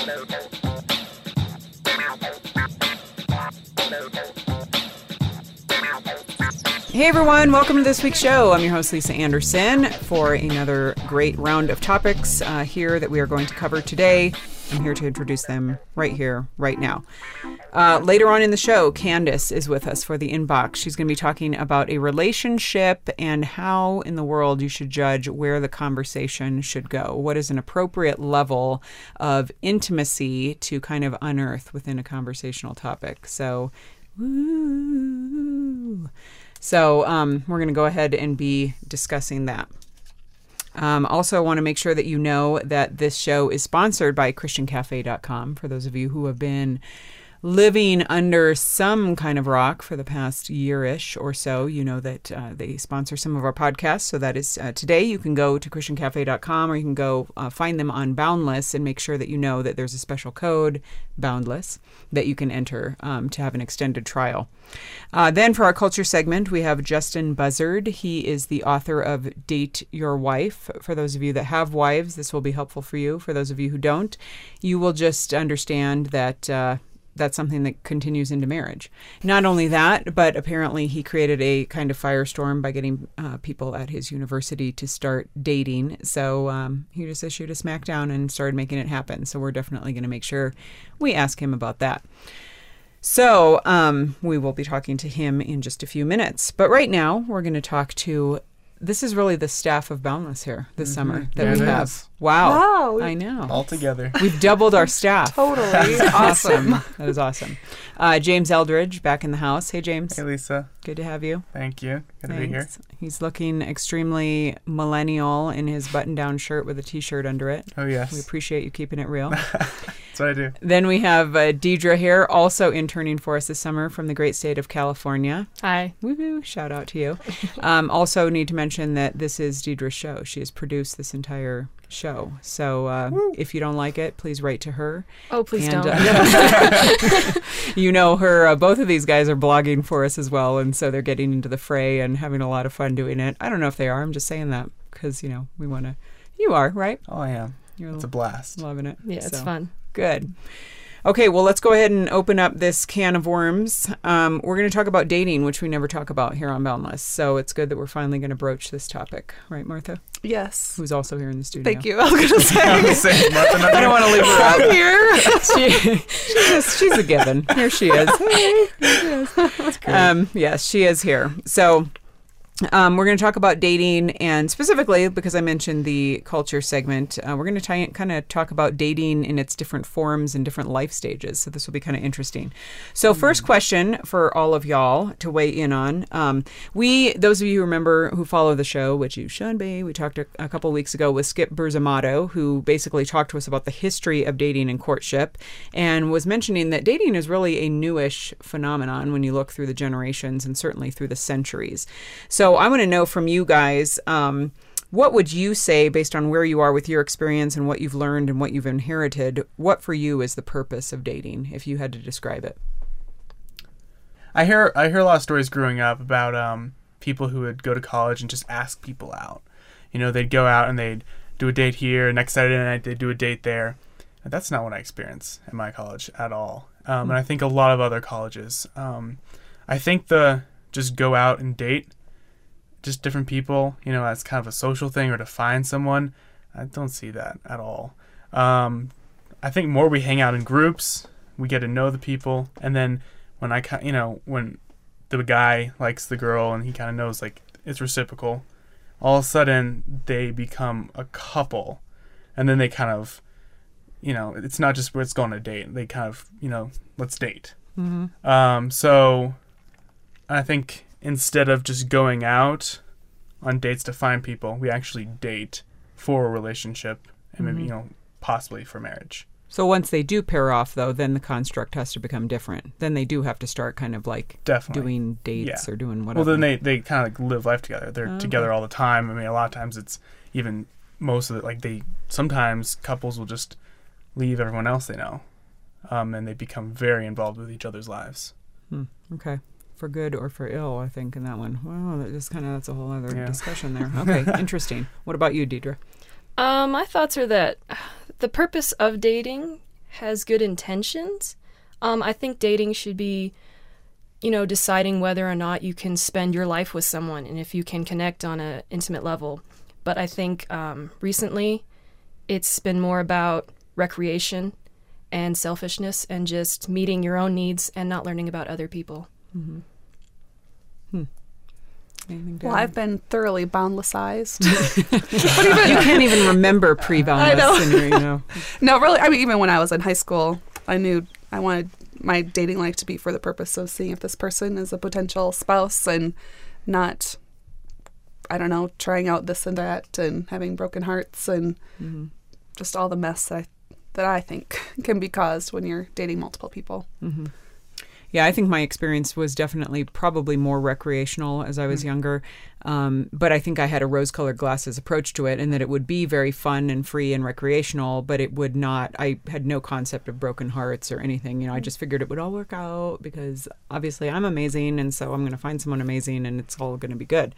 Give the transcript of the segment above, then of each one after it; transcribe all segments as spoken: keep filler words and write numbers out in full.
Hey everyone, welcome to this week's show. I'm your host, Lisa Anderson, for another great round of topics uh, here that we are going to cover today. I'm here to introduce them right here, right now. Uh, later on in the show, Candace is with us for the Inbox. She's going to be talking about a relationship and how in the world you should judge where the conversation should go. What is an appropriate level of intimacy to kind of unearth within a conversational topic? So, woo. So um, we're going to go ahead and be discussing that. Um, also, I want to make sure that you know that this show is sponsored by Christian Cafe dot com. For those of you who have been living under some kind of rock for the past year-ish or so, you know that uh, they sponsor some of our podcasts. So that is uh, today. You can go to Christian Cafe dot com, or you can go uh, find them on Boundless and make sure that you know that there's a special code, Boundless, that you can enter um, to have an extended trial. Uh, then for our culture segment, we have Justin Buzzard. He is the author of Date Your Wife. For those of you that have wives, this will be helpful for you. For those of you who don't, you will just understand that uh, that's something that continues into marriage. Not only that, but apparently he created a kind of firestorm by getting uh, people at his university to start dating. So um, he just issued a smackdown and started making it happen. So we're definitely going to make sure we ask him about that. So um, we will be talking to him in just a few minutes. But right now, we're going to talk to, this is really the staff of Boundless here this mm-hmm. summer that there we have. Is. Wow. Wow. I know. All together. We've doubled our staff. Totally. Awesome. That is awesome. Uh, James Eldridge back in the house. Hey, James. Hey, Lisa. Good to have you. Thank you. Good Thanks. to be here. He's looking extremely millennial in his button-down shirt with a T-shirt under it. Oh, yes. We appreciate you keeping it real. That's what I do. Then we have uh, Deidre here, also interning for us this summer from the great state of California. Hi. Woo-hoo. Shout out to you. um, also need to mention that this is Deidre's show. She has produced this entire show. So uh, if you don't like it, please write to her. Oh, please and, don't. Uh, you know her. Uh, both of these guys are blogging for us as well, and so they're getting into the fray and having a lot of fun doing it. I don't know if they are. I'm just saying that because, you know, we want to. You are, right? Oh, I am. You're it's a blast. Loving it. Yeah, it's so. fun. Good. Okay, well, let's go ahead and open up this can of worms. Um, we're going to talk about dating, which we never talk about here on Boundless. So it's good that we're finally going to broach this topic. Right, Martha? Yes. Who's also here in the studio. Thank you. I was going to say. say Martha, I don't want to leave her out. I'm here. she, she's, she's a given. Here she is. Hey, here she is. That's great. Um, yes, she is here. So... Um, we're going to talk about dating, and specifically because I mentioned the culture segment, uh, we're going to kind of talk about dating in its different forms and different life stages. So this will be kind of interesting. So first question for all of y'all to weigh in on. Um, we, those of you who remember who follow the show, which you should be, we talked a, a couple weeks ago with Skip Berzamato, who basically talked to us about the history of dating and courtship, and was mentioning that dating is really a newish phenomenon when you look through the generations and certainly through the centuries. So So I want to know from you guys, um, what would you say, based on where you are with your experience and what you've learned and what you've inherited, what for you is the purpose of dating, if you had to describe it? I hear I hear a lot of stories growing up about um, people who would go to college and just ask people out. You know, they'd go out and they'd do a date here, next Saturday night they'd do a date there. And that's not what I experienced at my college at all. Um, mm-hmm. And I think a lot of other colleges. Um, I think the just go out and date just different people, you know, as kind of a social thing or to find someone, I don't see that at all. Um, I think more we hang out in groups, we get to know the people, and then when I, you know, when the guy likes the girl and he kind of knows, like, it's reciprocal, all of a sudden they become a couple, and then they kind of, you know, it's not just where it's going on a date. They kind of, you know, let's date. Mm-hmm. Um, so I think instead of just going out on dates to find people, we actually date for a relationship and maybe, mm-hmm. you know, possibly for marriage. So once they do pair off, though, then the construct has to become different. Then they do have to start kind of like Definitely. doing dates yeah. or doing whatever. Well, then they, they kind of like live life together. They're oh, together okay. all the time. I mean, a lot of times it's even most of it, like they, sometimes couples will just leave everyone else they know. Um, and they become very involved with each other's lives. Hmm. Okay. For good or for ill, I think, in that one. Well, that just kind of, that's a whole other yeah. discussion there. Okay, interesting. What about you, Deidre? Um, my thoughts are that the purpose of dating has good intentions. Um, I think dating should be, you know, deciding whether or not you can spend your life with someone and if you can connect on an intimate level. But I think um, recently it's been more about recreation and selfishness and just meeting your own needs and not learning about other people. Mm-hmm. Hmm. Anything to Well, add? I've been thoroughly boundlessized. You can't even remember pre-boundless. I know. And you're, you know. No, really, I mean, even when I was in high school, I knew I wanted my dating life to be for the purpose of seeing if this person is a potential spouse and not, I don't know, trying out this and that and having broken hearts and Mm-hmm. just all the mess that I, that I think can be caused when you're dating multiple people. Mm-hmm. Yeah, I think my experience was definitely probably more recreational as I was Mm-hmm. younger. Um, but I think I had a rose-colored glasses approach to it, and that it would be very fun and free and recreational, but it would not, I had no concept of broken hearts or anything. You know, I just figured it would all work out because obviously I'm amazing, and so I'm going to find someone amazing, and it's all going to be good.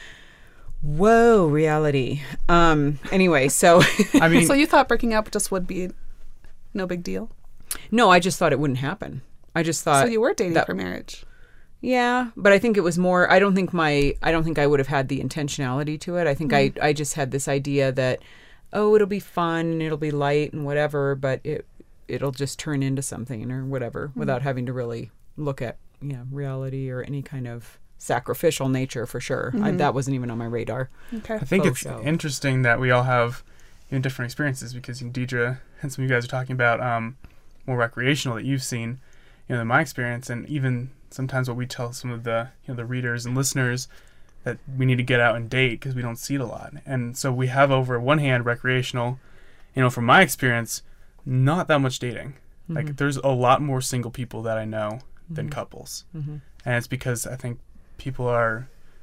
Whoa, reality. Um, anyway, so... I mean, So you thought breaking up just would be no big deal? No, I just thought it wouldn't happen. I just thought... So you were dating that- for marriage? Yeah, but I think it was more, I don't think my, I don't think I would have had the intentionality to it. I think I, I just had this idea that, oh, it'll be fun and it'll be light and whatever, but it, it'll just turn into something or whatever without having to really look at, you know, reality or any kind of sacrificial nature for sure. I, that wasn't even on my radar. Okay. I think faux it's show. interesting that we all have you know, different experiences because you know, Deidre and some of you guys are talking about um, more recreational that you've seen, you know, in my experience, and even sometimes what we tell some of the you know the readers and listeners that we need to get out and date because we don't see it a lot. And so we have over one hand recreational, you know, from my experience, not that much dating. Mm-hmm. Like there's a lot more single people that I know than Mhm. couples, Mm-hmm. and it's because I think people are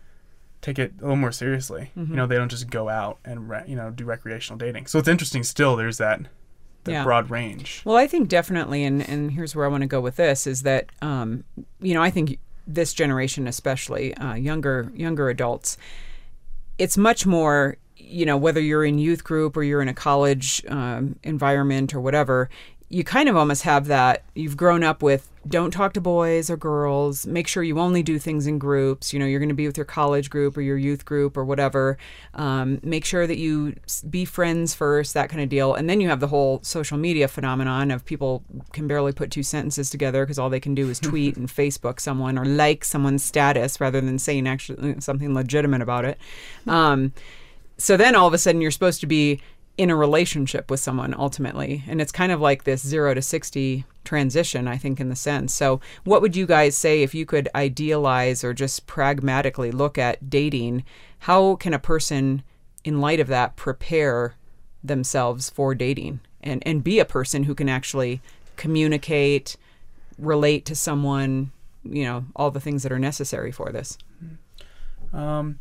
take it a little more seriously. Mhm. You know, they don't just go out and re- you know do recreational dating. So it's interesting. Still, there's that that Yeah. broad range. Well, I think definitely, and, and here's where I want to go with this, is that, um, you know, I think this generation, especially uh, younger younger adults, it's much more, you know, whether you're in youth group or you're in a college um, environment or whatever, you kind of almost have that, you've grown up with, don't talk to boys or girls, make sure you only do things in groups, you know, you're going to be with your college group or your youth group or whatever, um, make sure that you s- be friends first, that kind of deal. And then you have the whole social media phenomenon of people can barely put two sentences together because all they can do is tweet and Facebook someone or like someone's status rather than saying actually something legitimate about it. Um, so then all of a sudden you're supposed to be in a relationship with someone ultimately. And it's kind of like this zero to sixty transition, I think, in the sense. So what would you guys say if you could idealize or just pragmatically look at dating? How can a person, in light of that, prepare themselves for dating and, and be a person who can actually communicate, relate to someone, you know, all the things that are necessary for this? Um,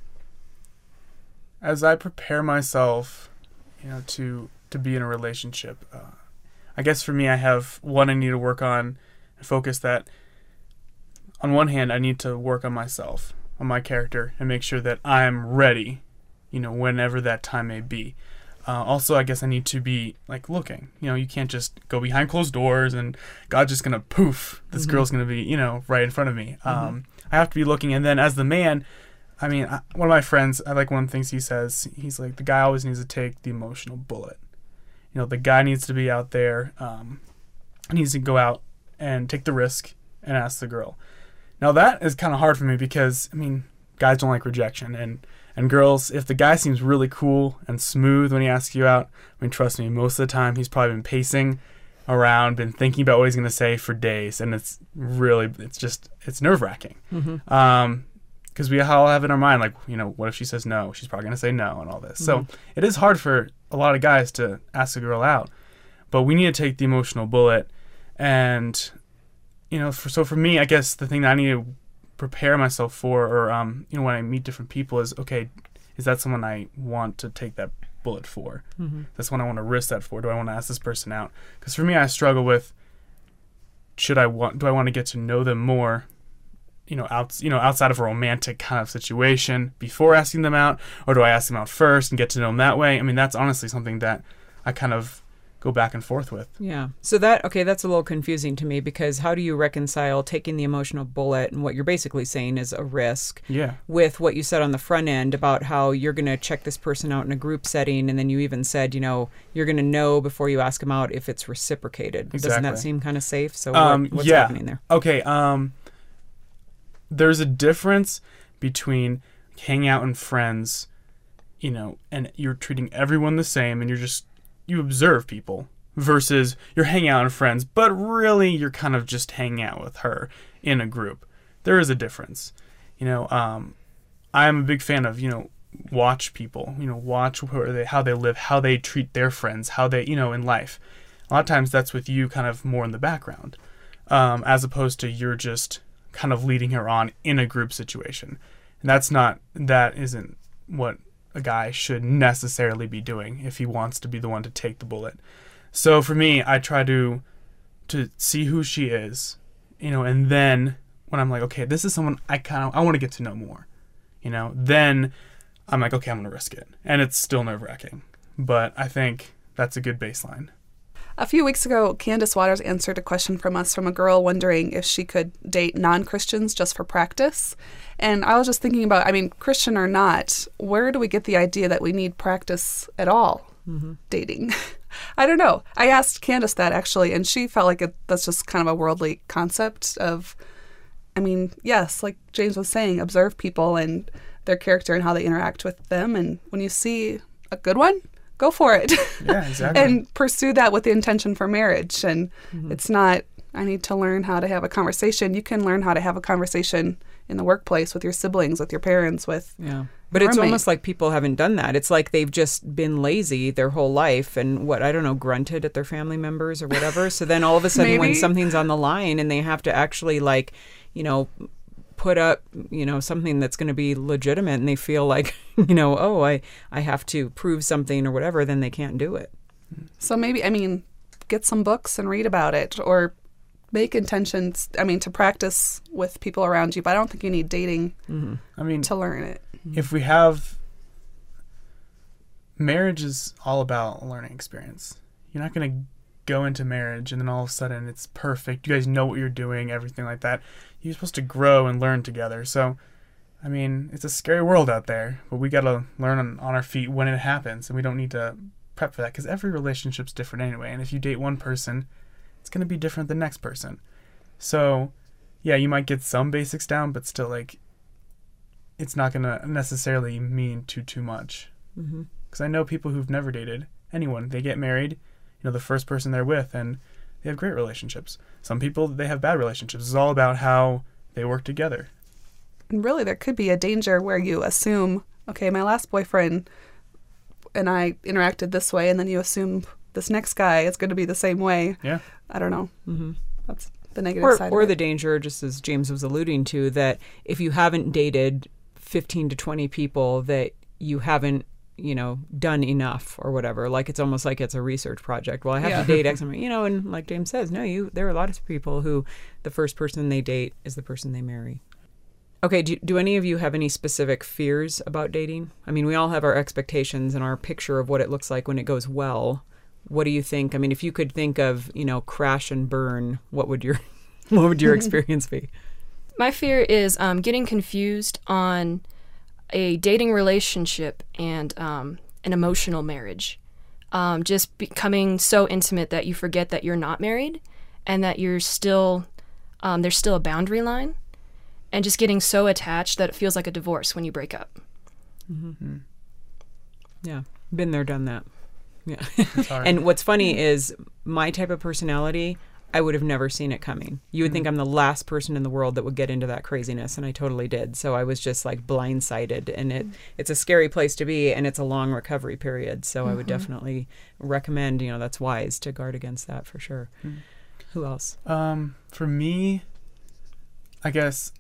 as I prepare myself, you know, to to be in a relationship, uh, I guess for me, I have one I need to work on and focus that. On one hand, I need to work on myself, on my character, and make sure that I'm ready, you know, whenever that time may be. Uh, also, I guess I need to be like looking. You know, you can't just go behind closed doors and God's just gonna poof. This Mhm. girl's gonna be, you know, right in front of me. Um, I have to be looking, and then as the man. I mean, I, one of my friends, I like one of the things he says. He's like, the guy always needs to take the emotional bullet. You know, the guy needs to be out there, um, needs to go out and take the risk and ask the girl. Now, that is kind of hard for me because, I mean, guys don't like rejection. And, and girls, if the guy seems really cool and smooth when he asks you out, I mean, trust me, most of the time he's probably been pacing around, been thinking about what he's going to say for days. And it's really, it's just, it's nerve-wracking. Mm-hmm. Um, because we all have in our mind, like, you know, what if she says no? She's probably going to say no and all this. Mhm. So it is hard for a lot of guys to ask a girl out. But we need to take the emotional bullet. And, you know, for, so for me, I guess the thing that I need to prepare myself for, or, um, you know, when I meet different people is, okay, is that someone I want to take that bullet for? Mm-hmm. That's one I want to risk that for. Do I want to ask this person out? Because for me, I struggle with, should I want, do I want to get to know them more? You know, out, you know, outside of a romantic kind of situation before asking them out, or do I ask them out first and get to know them that way? I mean, that's honestly something that I kind of go back and forth with. Yeah. So that, okay, that's a little confusing to me, because how do you reconcile taking the emotional bullet and what you're basically saying is a risk Yeah. with what you said on the front end about how you're going to check this person out in a group setting, and then you even said, you know, you're going to know before you ask them out if it's reciprocated. Doesn't that Exactly. seem kind of safe? So Um, what, what's yeah. happening there? Okay, um, there's a difference between hanging out and friends, you know, and you're treating everyone the same and you're just, you observe people, versus you're hanging out with friends, but really you're kind of just hanging out with her in a group. There is a difference. You know, um, I'm a big fan of, you know, watch people, you know, watch who are they, how they live, how they treat their friends, how they, you know, in life. A lot of times that's with you kind of more in the background, um, as opposed to you're just kind of leading her on in a group situation. And that's not, that isn't what a guy should necessarily be doing if he wants to be the one to take the bullet. So for me, I try to to see who she is, you know, and then when I'm like, okay, this is someone I kind of, I want to get to know more, you know, then I'm like, okay, I'm going to risk it. And it's still nerve-wracking, but I think that's a good baseline. A few weeks ago, Candace Waters answered a question from us from a girl wondering if she could date non-Christians just for practice. And I was just thinking about, I mean, Christian or not, where do we get the idea that we need practice at all mm-hmm. dating? I don't know. I asked Candace that actually, and she felt like it, that's just kind of a worldly concept of, I mean, yes, like James was saying, observe people and their character and how they interact with them. And when you see a good one, go for it. Yeah, exactly. And pursue that with the intention for marriage. And Mm-hmm. it's not, I need to learn how to have a conversation. You can learn how to have a conversation in the workplace with your siblings, with your parents, with Yeah. But your it's roommate. almost like people haven't done that. It's like they've just been lazy their whole life and what, I don't know, grunted at their family members or whatever. So then all of a sudden when Maybe. something's on the line and they have to actually like, you know, put up, you know, something that's going to be legitimate and they feel like, you know, oh, I, I have to prove something or whatever, then they can't do it. So maybe, I mean, get some books and read about it, or make intentions, I mean, to practice with people around you. But I don't think you need dating Mm-hmm. I mean, to learn it. if we have, marriage is all about a learning experience. You're not going to go into marriage and then all of a sudden it's perfect. You guys know what you're doing, everything like that. You're supposed to grow and learn together. So, I mean, it's a scary world out there, but we got to learn on, on our feet when it happens, and we don't need to prep for that because every relationship's different anyway. And if you date one person, it's going to be different the next person. So, yeah, you might get some basics down, but still, like, it's not going to necessarily mean too, too much. Mm-hmm. Because I know people who've never dated anyone. They get married, you know, the first person they're with, and they have great relationships. Some people, they have bad relationships. It's all about how they work together. And really, there could be a danger where you assume, okay, my last boyfriend and I interacted this way, and then you assume this next guy is going to be the same way. Yeah. I don't know. Mm-hmm. That's the negative Or, side or of the it. danger, just as James was alluding to, that if you haven't dated fifteen to twenty people, that you haven't, you know, done enough or whatever. Like it's almost like it's a research project. Well, I have Yeah. to date X amount, you know, and like James says, no, you. There are a lot of people who the first person they date is the person they marry. Okay, do, do any of you have any specific fears about dating? I mean, we all have our expectations and our picture of what it looks like when it goes well. What do you think? I mean, if you could think of, you know, crash and burn, what would your what would your experience be? My fear is um, getting confused on a dating relationship and um, an emotional marriage. Um, just becoming so intimate that you forget that you're not married and that you're still, um, there's still a boundary line. And just getting so attached that it feels like a divorce when you break up. Mm-hmm. Yeah, been there, done that. Yeah. It's hard. And what's funny is my type of personality, I would have never seen it coming. You would Mm-hmm. think I'm the last person in the world that would get into that craziness, and I totally did. So I was just like blindsided, and it it's a scary place to be, and it's a long recovery period. So I would definitely recommend, you know, that's wise to guard against that for sure. Mm. Who else? Um, for me, I guess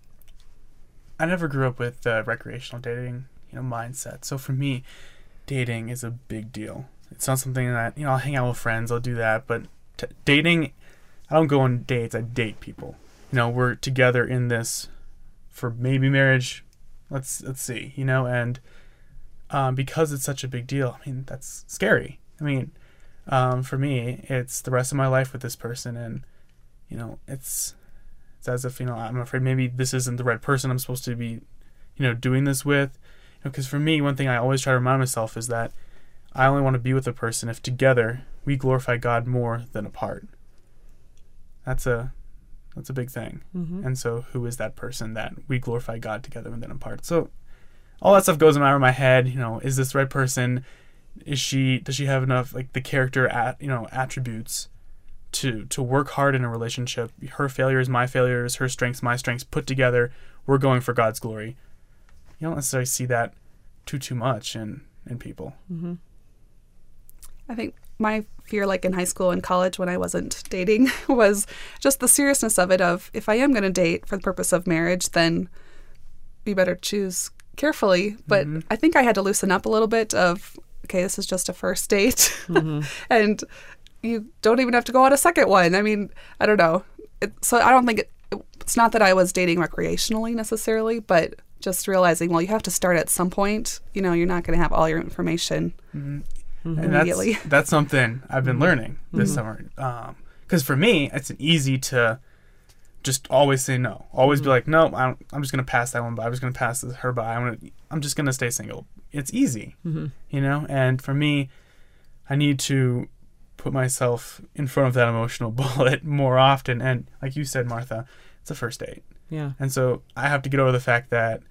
I never grew up with the recreational dating, you know, mindset. So for me, dating is a big deal. It's not something that, you know, I'll hang out with friends, I'll do that, but t- dating, I don't go on dates, I date people. You know, we're together in this for maybe marriage. Let's let's see, you know, and um, because it's such a big deal, I mean, that's scary. I mean, Um, for me, it's the rest of my life with this person, and you know, it's it's as if, you know, I'm afraid maybe this isn't the right person I'm supposed to be, you know, doing this with. Because for me, one thing I always try to remind myself is that I only want to be with a person if together we glorify God more than apart. That's a that's a big thing. Mm-hmm. And so who is that person that we glorify God together and then apart? So all that stuff goes in my head. You know, is this the right person? Is she, does she have enough, like, the character, at, you know, attributes to to work hard in a relationship? Her failures, my failures, her strengths, my strengths, put together, we're going for God's glory. You don't necessarily see that too, too much in, in people. Mm-hmm. I think my fear, like in high school and college when I wasn't dating, was just the seriousness of it of, if I am going to date for the purpose of marriage, then we better choose carefully. But Mm-hmm. I think I had to loosen up a little bit of, okay, this is just a first date. Mm-hmm. And you don't even have to go on a second one. I mean, I don't know. It, so I don't think it, it's not that I was dating recreationally necessarily, but just realizing, well, you have to start at some point. You know, you're not going to have all your information Mm-hmm. Mm-hmm. And immediately. that's, that's something I've been Mm-hmm. learning this Mhm. summer. Because for me, it's easy to just always say no. Always Mhm. be like, no, I don't, I'm just going to pass that one by. I'm just going to pass this, her by. I'm, gonna, I'm just going to stay single. It's easy, Mm-hmm. you know? And for me, I need to put myself in front of that emotional bullet more often. And like you said, Martha, it's a first date. Yeah. And so I have to get over the fact that,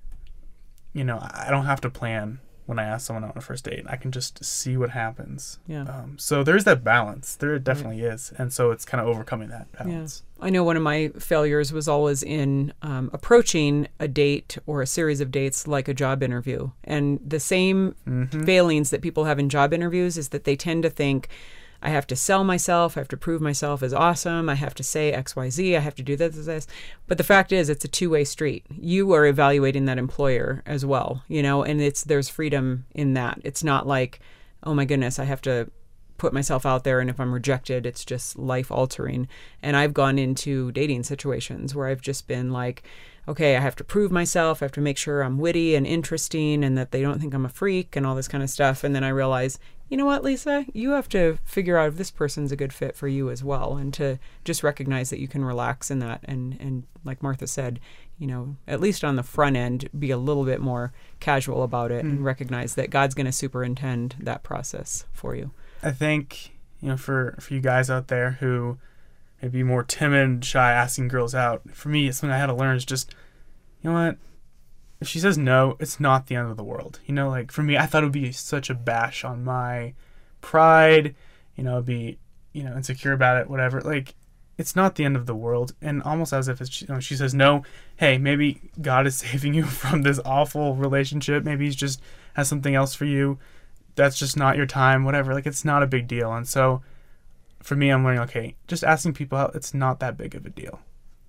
you know, I don't have to plan when I ask someone out on a first date. I can just see what happens. Yeah. Um, so there's that balance. There definitely is. And so it's kind of overcoming that balance. I know one of my failures was always in um, approaching a date or a series of dates like a job interview. And the same Mm-hmm. failings that people have in job interviews is that they tend to think, I have to sell myself, I have to prove myself as awesome, I have to say X, Y, Z, I have to do this, this, this. But the fact is, it's a two-way street. You are evaluating that employer as well, you know, and it's there's freedom in that. It's not like, oh my goodness, I have to put myself out there, and if I'm rejected, it's just life-altering. And I've gone into dating situations where I've just been like, okay, I have to prove myself, I have to make sure I'm witty and interesting and that they don't think I'm a freak and all this kind of stuff. And then I realize, you know what, Lisa, you have to figure out if this person's a good fit for you as well, and to just recognize that you can relax in that. And, and like Martha said, you know, at least on the front end, be a little bit more casual about it Mm. and recognize that God's going to superintend that process for you. I think, you know, for, for you guys out there who may be more timid, shy, asking girls out, for me, it's something I had to learn is just, you know what? If she says no, it's not the end of the world. You know, like for me, I thought it would be such a bash on my pride, you know, be, you know, insecure about it, whatever. Like, it's not the end of the world. And almost as if it's, you know, she says no, hey, maybe God is saving you from this awful relationship. Maybe he's just has something else for you. That's just not your time, whatever. Like, it's not a big deal. And so for me, I'm learning, okay, just asking people out, it's not that big of a deal.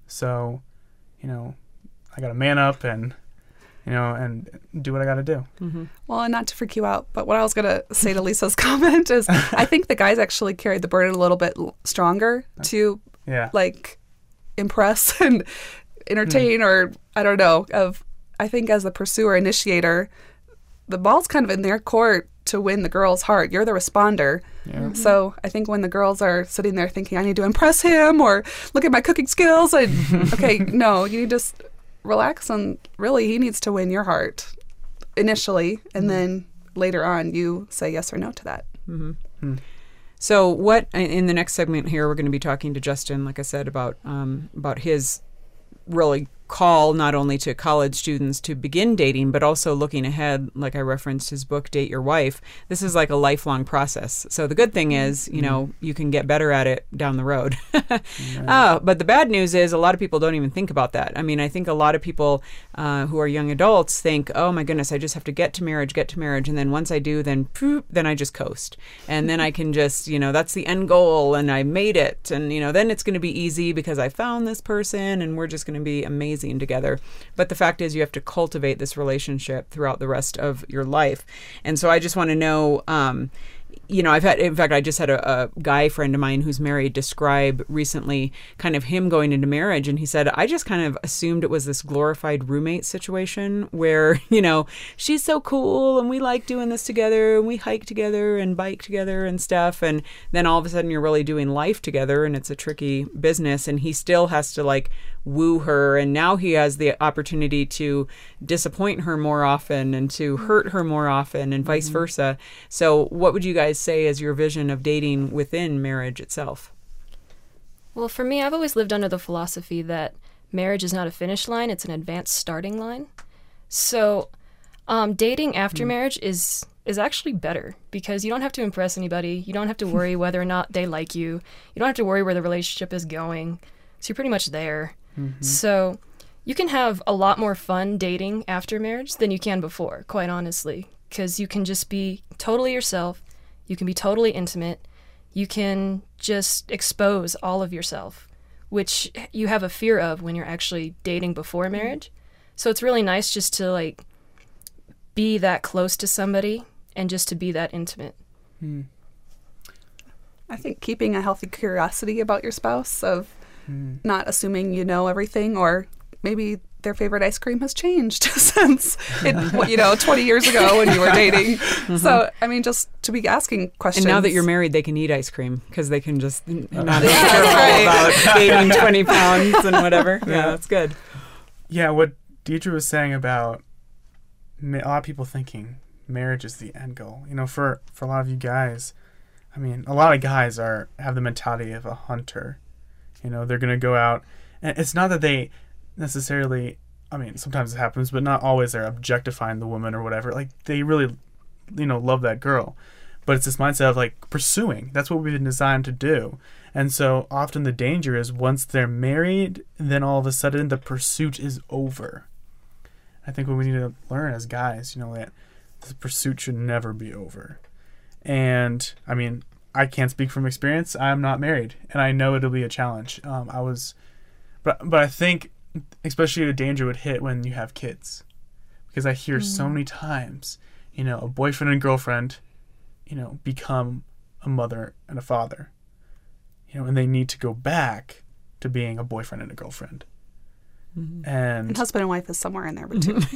So, you know, I got to man up and, you know, and do what I got to do. Mm-hmm. Well, and not to freak you out, but what I was going to say to Lisa's comment is I think the guys actually carried the burden a little bit l- stronger to, Yeah. like, impress and entertain, or I don't know. Of I think as the pursuer, initiator, the ball's kind of in their court to win the girl's heart. You're the responder. Yeah. So I think when the girls are sitting there thinking, I need to impress him, or look at my cooking skills, and okay, no, you need to just relax, and really he needs to win your heart initially, and then later on you say yes or no to that. Mm-hmm. Hmm. So what in the next segment here, we're going to be talking to Justin, like I said, about um, about his really call not only to college students to begin dating, but also looking ahead, like I referenced his book, Date Your Wife. This is like a lifelong process. So the good thing is, you know, you can get better at it down the road. Oh, but the bad news is a lot of people don't even think about that. I mean, I think a lot of people uh, who are young adults think, oh my goodness, I just have to get to marriage, get to marriage. And then once I do, then poof, then I just coast. And then I can just, you know, that's the end goal and I made it. And, you know, then it's going to be easy because I found this person and we're just going to be amazing together. But the fact is you have to cultivate this relationship throughout the rest of your life. And so I just want to know, um, you know, I've had, in fact, I just had a, a guy friend of mine who's married describe recently kind of him going into marriage. And he said, I just kind of assumed it was this glorified roommate situation where, you know, she's so cool and we like doing this together and we hike together and bike together and stuff. And then all of a sudden you're really doing life together and it's a tricky business. And he still has to like woo her. And now he has the opportunity to disappoint her more often and to hurt her more often and vice mm-hmm. versa. So what would you guys say is your vision of dating within marriage itself? Well, for me, I've always lived under the philosophy that marriage is not a finish line, it's an advanced starting line. So um, dating after mm. marriage is is actually better because you don't have to impress anybody. You don't have to worry whether or not they like you. You don't have to worry where the relationship is going. So you're pretty much there. Mm-hmm. So you can have a lot more fun dating after marriage than you can before, quite honestly, because you can just be totally yourself. You can be totally intimate. You can just expose all of yourself, which you have a fear of when you're actually dating before marriage. So it's really nice just to like be that close to somebody and just to be that intimate. Hmm. I think keeping a healthy curiosity about your spouse of hmm. not assuming you know everything, or maybe their favorite ice cream has changed since, it, you know, twenty years ago when you were dating. Mm-hmm. So, I mean, just to be asking questions. And now that you're married, they can eat ice cream because they can just not be careful about gaining twenty pounds and whatever. Yeah, yeah, that's good. Yeah, what Deidre was saying about a lot of people thinking marriage is the end goal. You know, for, for a lot of you guys, I mean, a lot of guys are have the mentality of a hunter. You know, they're going to go out, and it's not that they necessarily, I mean, sometimes it happens, but not always they're objectifying the woman or whatever. Like, they really, you know, love that girl. But it's this mindset of, like, pursuing. That's what we've been designed to do. And so often the danger is once they're married, then all of a sudden the pursuit is over. I think what we need to learn as guys, you know, that the pursuit should never be over. And, I mean, I can't speak from experience. I'm not married, and I know it'll be a challenge. Um, I was, but but I think especially the danger would hit when you have kids, because I hear mm. so many times, you know, a boyfriend and girlfriend, you know, become a mother and a father, you know, and they need to go back to being a boyfriend and a girlfriend. Mm-hmm. And, and husband and wife is somewhere in there, but too.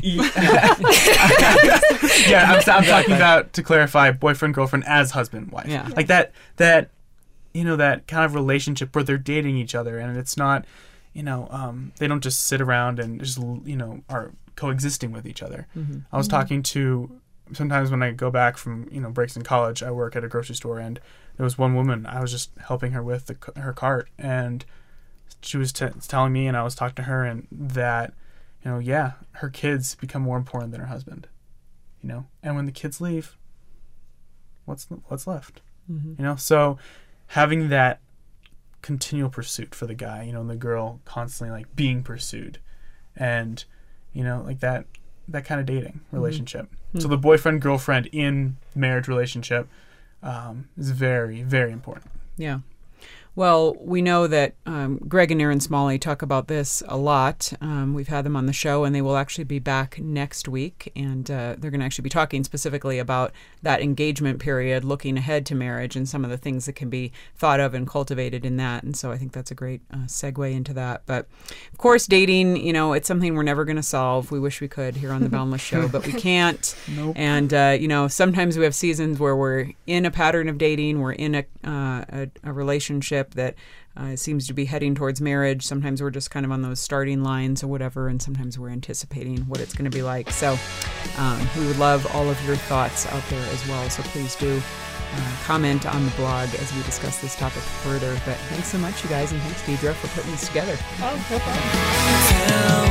yeah, I'm, I'm talking about, to clarify, boyfriend, girlfriend as husband and wife. Yeah. Like that, that, you know, that kind of relationship where they're dating each other, and it's not, you know, um, they don't just sit around and just, you know, are coexisting with each other. Mm-hmm. I was mm-hmm. talking to, sometimes when I go back from, you know, breaks in college, I work at a grocery store, and there was one woman, I was just helping her with the, her cart, and she was t- telling me, and I was talking to her, and that, you know, yeah, her kids become more important than her husband, you know, and when the kids leave, what's what's left, mm-hmm. you know? So having that continual pursuit for the guy, you know, and the girl constantly like being pursued, and, you know, like that that kind of dating relationship. Mm-hmm. So the boyfriend girlfriend in marriage relationship um, is very, very important. Yeah. Well, we know that um, Greg and Erin Smalley talk about this a lot. Um, we've had them on the show, and they will actually be back next week. And uh, they're going to actually be talking specifically about that engagement period, looking ahead to marriage, and some of the things that can be thought of and cultivated in that. And so I think that's a great uh, segue into that. But, of course, dating, you know, it's something we're never going to solve. We wish we could here on the Boundless Show, but we can't. Nope. And, uh, you know, sometimes we have seasons where we're in a pattern of dating, we're in a, uh, a, a relationship that uh, seems to be heading towards marriage. Sometimes we're just kind of on those starting lines or whatever, and sometimes we're anticipating what it's going to be like. So um, we would love all of your thoughts out there as well. So please do uh, comment on the blog as we discuss this topic further. But thanks so much, you guys, and thanks, Deidre, for putting this together. Oh, no problem.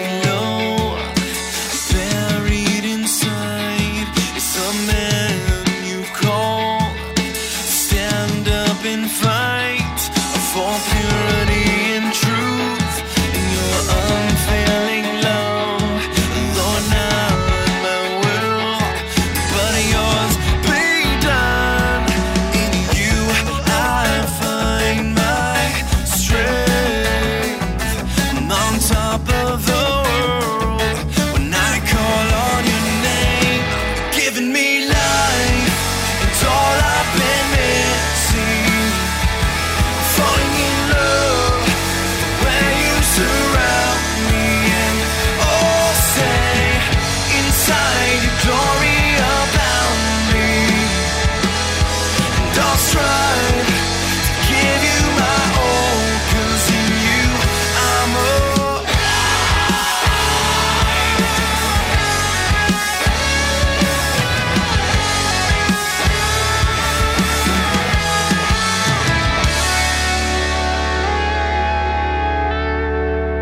Buried inside is a man you call. Stand up and fight for purity and truth in your unfailing love. Lord, not my will, but yours be done. In you I find my strength. On top of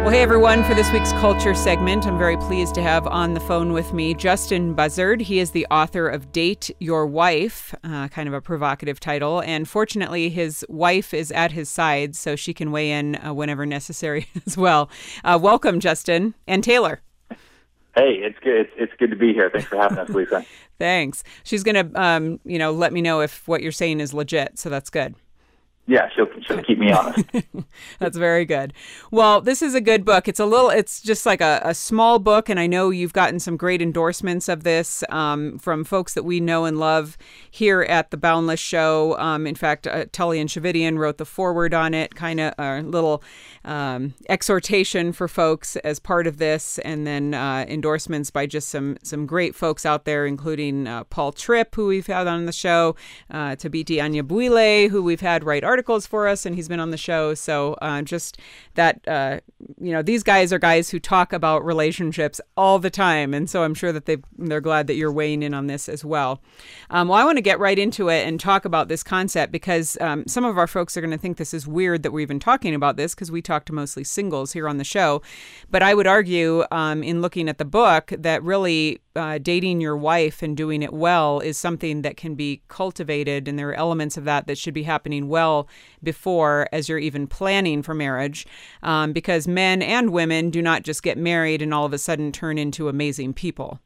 Well, hey everyone, for this week's Culture segment, I'm very pleased to have on the phone with me Justin Buzzard. He is the author of Date Your Wife, uh, kind of a provocative title, and fortunately his wife is at his side, so she can weigh in uh, whenever necessary as well. Uh, welcome, Justin, and Taylor. Hey, it's good. It's, it's good to be here. Thanks for having us, Lisa. Thanks. She's going to, um, you know, let me know if what you're saying is legit, so that's good. Yeah, she'll she'll keep me honest. That's very good. Well, this is a good book. It's a little, it's just like a, a small book, and I know you've gotten some great endorsements of this um, from folks that we know and love here at the Boundless Show. Um, in fact, uh, Tully and Shavidian wrote the foreword on it, kind of a little um, exhortation for folks as part of this, and then uh, endorsements by just some some great folks out there, including uh, Paul Tripp, who we've had on the show, uh, Tabiti Anyabuile, who we've had write articles for us, and he's been on the show. So uh, just that, uh, you know, these guys are guys who talk about relationships all the time. And so I'm sure that they they're glad that you're weighing in on this as well. Um, well, I want to get right into it and talk about this concept because um, some of our folks are going to think this is weird that we're even talking about this because we talk to mostly singles here on the show. But I would argue um, in looking at the book that really uh, dating your wife and doing it well is something that can be cultivated. And there are elements of that that should be happening well before as you're even planning for marriage, um, because men and women do not just get married and all of a sudden turn into amazing people.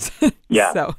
Yeah. so,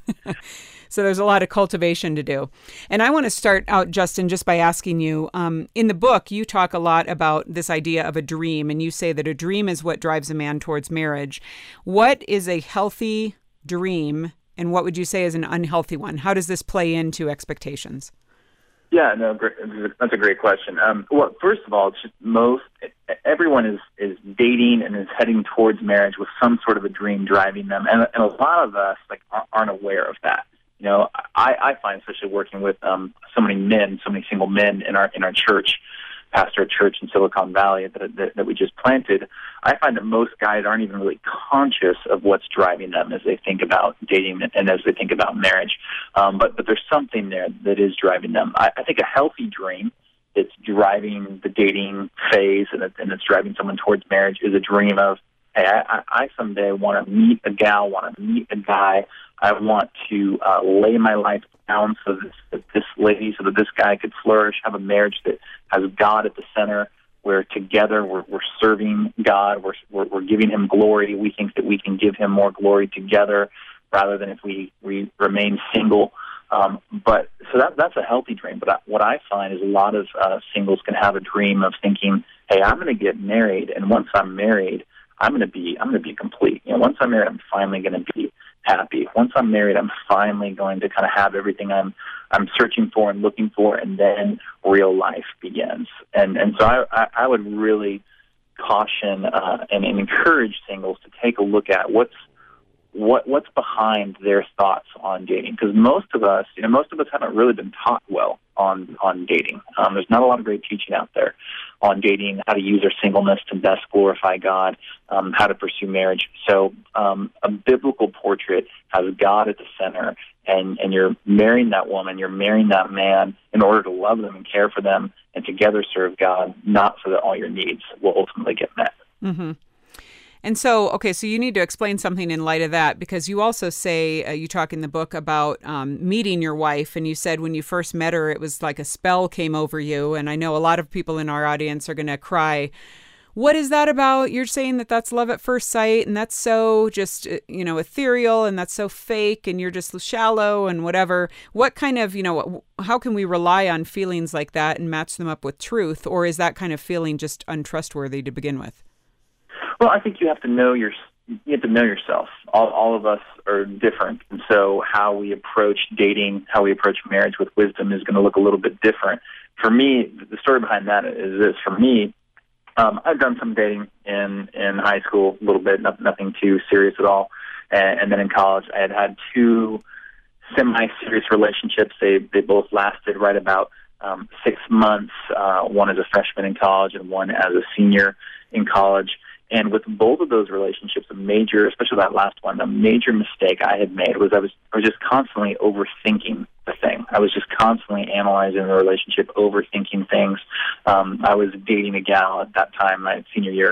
so there's a lot of cultivation to do. And I want to start out, Justin, just by asking you, um, in the book, you talk a lot about this idea of a dream, and you say that a dream is what drives a man towards marriage. What is a healthy dream, and what would you say is an unhealthy one? How does this play into expectations? Yeah, no, great, that's a great question. Um, well, first of all, it's just most everyone is, is dating and is heading towards marriage with some sort of a dream driving them, and, and a lot of us like aren't aware of that. You know, I, I find, especially working with um, so many men, so many single men in our in our church, pastor church in Silicon Valley that, that that we just planted, I find that most guys aren't even really conscious of what's driving them as they think about dating and as they think about marriage. Um, but, but there's something there that is driving them. I, I think a healthy dream that's driving the dating phase and, it, and it's driving someone towards marriage is a dream of, hey, I, I someday want to meet a gal, want to meet a guy. I want to uh, lay my life down so that, that this lady, so that this guy could flourish, have a marriage that has God at the center, where together we're, we're serving God, we're, we're we're giving Him glory. We think that we can give Him more glory together rather than if we, we remain single. Um, but so that that's a healthy dream. But I, what I find is a lot of uh, singles can have a dream of thinking, hey, I'm going to get married, and once I'm married, I'm going to be I'm going to be complete. You know, once I'm married, I'm finally going to be happy. Once I'm married, I'm finally going to kind of have everything I'm I'm searching for and looking for, and then real life begins. And and so I, I, I would really caution uh, and, and encourage singles to take a look at what's what what's behind their thoughts on dating, because most of us, you know, most of us haven't really been taught well on on dating. Um, there's not a lot of great teaching out there on dating, how to use our singleness to best glorify God, um, how to pursue marriage. So um, a biblical portrait has God at the center, and, and you're marrying that woman, you're marrying that man in order to love them and care for them and together serve God, not so that all your needs will ultimately get met. Mm-hmm. And so, okay, so you need to explain something in light of that, because you also say, uh, you talk in the book about um, meeting your wife, and you said when you first met her, it was like a spell came over you. And I know a lot of people in our audience are going to cry, what is that about? You're saying that that's love at first sight, and that's so just, you know, ethereal, and that's so fake, and you're just shallow and whatever. What kind of, you know, how can we rely on feelings like that and match them up with truth? Or is that kind of feeling just untrustworthy to begin with? Well, I think you have to know your you have to know yourself. All, all of us are different, and so how we approach dating, how we approach marriage with wisdom is going to look a little bit different. For me, the story behind that is this. For me, um, I've done some dating in in high school, a little bit, not, nothing too serious at all, and, and then in college, I had had two semi-serious relationships. They they both lasted right about um, six months. Uh, one as a freshman in college, and one as a senior in college. And with both of those relationships, a major, especially that last one, a major mistake I had made was I was I was just constantly overthinking the thing. I was just constantly analyzing the relationship, overthinking things. Um, I was dating a gal at that time, my senior year,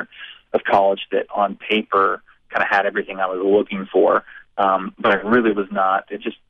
of college that on paper kind of had everything I was looking for, um, but I really was not. It just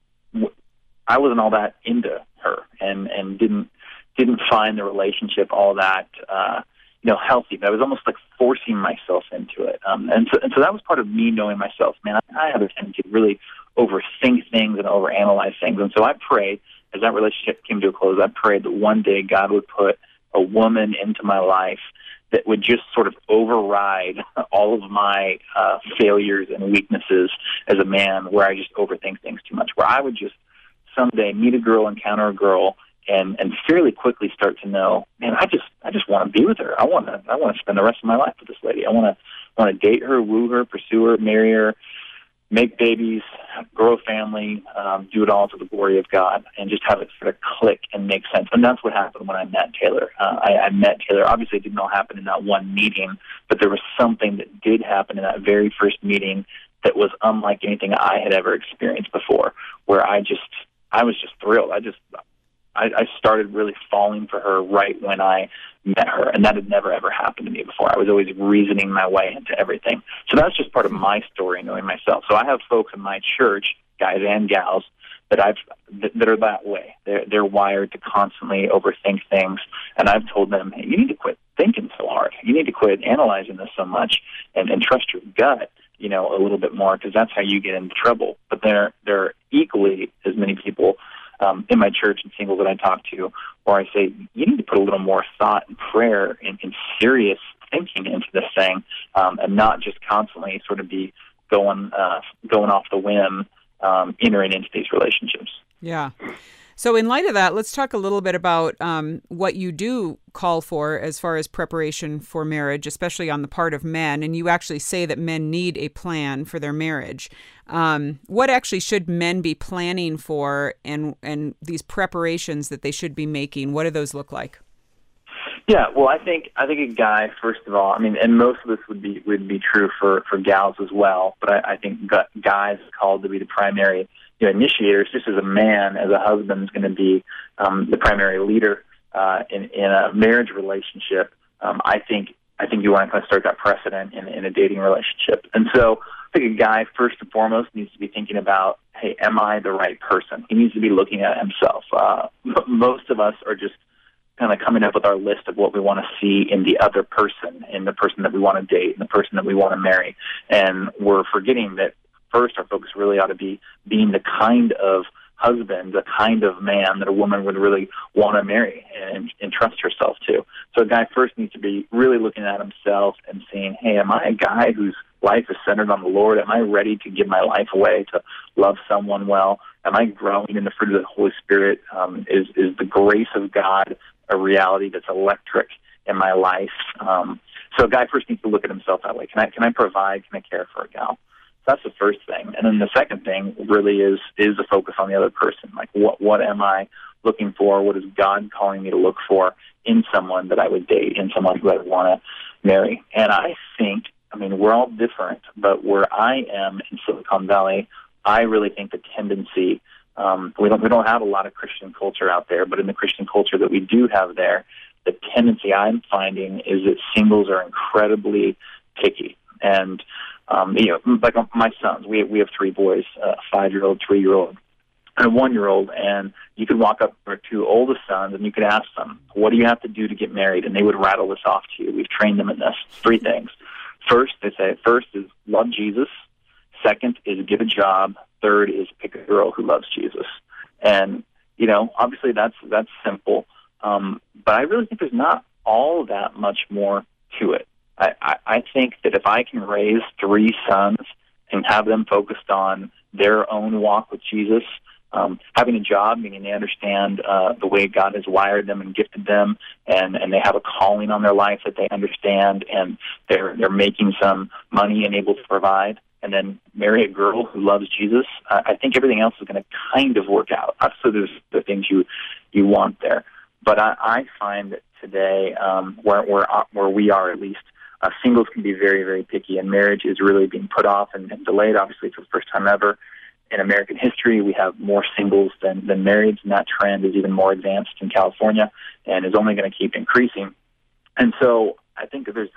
I wasn't all that into her, and and didn't didn't find the relationship all that uh, you know healthy. But I was almost like forcing myself into it, um, and so and so that was part of me knowing myself. Man, I, I have a tendency to really overthink things and overanalyze things, and so I prayed as that relationship came to a close. I prayed that one day God would put a woman into my life that would just sort of override all of my uh, failures and weaknesses as a man, where I just overthink things too much, where I would just someday meet a girl, encounter a girl, and, and fairly quickly start to know, man, I just I just want to be with her. I want to I want to spend the rest of my life with this lady. I want to want to date her, woo her, pursue her, marry her, make babies, grow a family, um, do it all to the glory of God, and just have it sort of click and make sense. And that's what happened when I met Taylor. Uh, I, I met Taylor. Obviously, it didn't all happen in that one meeting, but there was something that did happen in that very first meeting that was unlike anything I had ever experienced before, where I just, I was just thrilled. I just, I, I started really falling for her right when I met her, and that had never, ever happened to me before. I was always reasoning my way into everything. So that's just part of my story, knowing myself. So I have folks in my church, guys and gals, that I've that, that are that way. They're they're wired to constantly overthink things, and I've told them, hey, you need to quit thinking so hard. You need to quit analyzing this so much, and, and trust your gut, you know, a little bit more, because that's how you get into trouble. But there there are equally as many people Um, in my church and singles that I talk to, where I say, you need to put a little more thought and prayer and, and serious thinking into this thing, um, and not just constantly sort of be going uh, going off the whim, um, entering into these relationships. Yeah. So in light of that, let's talk a little bit about um, what you do call for as far as preparation for marriage, especially on the part of men. And you actually say that men need a plan for their marriage. Um, what actually should men be planning for, and and these preparations that they should be making? What do those look like? Yeah, well, I think I think a guy, first of all, I mean, and most of this would be would be true for, for gals as well, but I, I think guys are called to be the primary you know, initiators. Just as a man, as a husband, is going to be um, the primary leader uh, in in a marriage relationship. Um, I think I think you want to kind of start that precedent in, in a dating relationship, and so I think a guy first and foremost needs to be thinking about, hey, am I the right person? He needs to be looking at himself. Uh, most of us are just kind of coming up with our list of what we want to see in the other person, in the person that we want to date, in the person that we want to marry. And we're forgetting that first our focus really ought to be being the kind of husband, the kind of man that a woman would really want to marry and, and trust herself to. So a guy first needs to be really looking at himself and saying, hey, am I a guy whose life is centered on the Lord? Am I ready to give my life away to love someone well? Am I growing in the fruit of the Holy Spirit? Um, is, is the grace of God a reality that's electric in my life? Um, so a guy first needs to look at himself that way. Can I can I provide? Can I care for a gal? So that's the first thing. And then the second thing really is is the focus on the other person. Like, what what am I looking for? What is God calling me to look for in someone that I would date, in someone who I would want to marry? And I think, I mean, we're all different, but where I am in Silicon Valley, I really think the tendency, um, we don't we don't have a lot of Christian culture out there, but in the Christian culture that we do have there, the tendency I'm finding is that singles are incredibly picky. And um, you know, like my sons, we we have three boys, a five-year-old, three-year-old, and a one-year-old. And you could walk up to our two oldest sons and you could ask them, "What do you have to do to get married?" And they would rattle this off to you. We've trained them in this three things. First, they say, first is love Jesus. Second is give a job. Third is pick a girl who loves Jesus. And, you know, obviously that's that's simple. Um, but I really think there's not all that much more to it. I, I, I think that if I can raise three sons and have them focused on their own walk with Jesus, um, having a job, meaning they understand uh, the way God has wired them and gifted them, and, and they have a calling on their life that they understand, and they're they're making some money and able to provide, and then marry a girl who loves Jesus, uh, I think everything else is going to kind of work out. Obviously, there's the things you you want there, but I, I find that today, um, where where where we are at least, uh, singles can be very very picky, and marriage is really being put off and, and delayed. Obviously, for the first time ever in American history, we have more singles than than marrieds, and that trend is even more advanced in California and is only going to keep increasing. And so, I think that there's this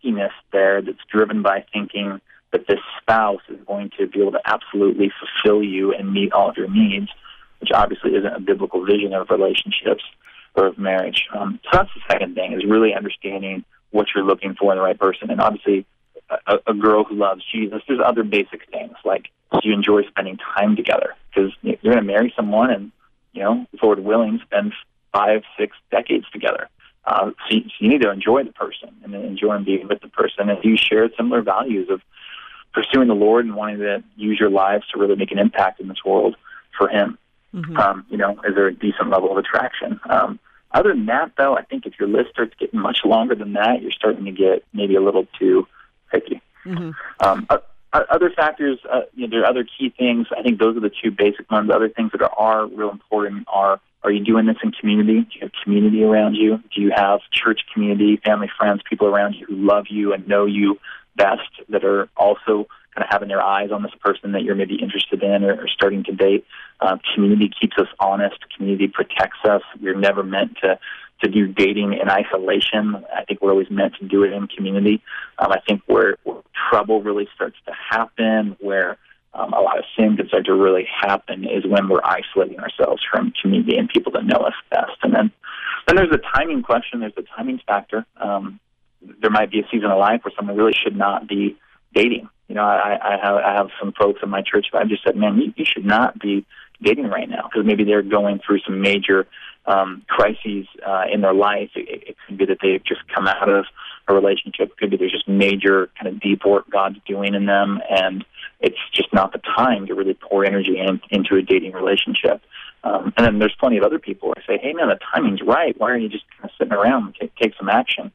cockiness there that's driven by thinking that this spouse is going to be able to absolutely fulfill you and meet all of your needs, which obviously isn't a biblical vision of relationships or of marriage. Um, so that's the second thing, is really understanding what you're looking for in the right person. And obviously, a, a girl who loves Jesus, there's other basic things, like, do you enjoy spending time together? Because you're going to marry someone and, you know, Lord willing, spend five, six decades together. Uh, so, you, so you need to enjoy the person and enjoy being with the person. And do you share similar values of pursuing the Lord and wanting to use your lives to really make an impact in this world for Him? Mm-hmm. Um, you know, is there a decent level of attraction? Um, other than that, though, I think if your list starts getting much longer than that, you're starting to get maybe a little too picky. Mm-hmm. Um, uh, other factors, uh, you know, there are other key things. I think those are the two basic ones. Other things that are, are real important are, are you doing this in community? Do you have community around you? Do you have church community, family, friends, people around you who love you and know you best, that are also kind of having their eyes on this person that you're maybe interested in or, or starting to date? Uh, community keeps us honest. Community protects us. We're never meant to, to do dating in isolation. I think we're always meant to do it in community. Um, I think where, where trouble really starts to happen, where um, a lot of sin can start to really happen, is when we're isolating ourselves from community and people that know us best. And then, then there's the timing question. There's the timing factor. Um, there might be a season of life where someone really should not be dating. You know, I, I have I have some folks in my church that I've just said, man, you, you should not be dating right now, because maybe they're going through some major um, crises uh, in their life. It, it could be that they've just come out of a relationship. It could be there's just major kind of deep work God's doing in them, and it's just not the time to really pour energy in, into a dating relationship. Um, and then there's plenty of other people where I say, hey, man, the timing's right. Why aren't you just kind of sitting around and take, take some action?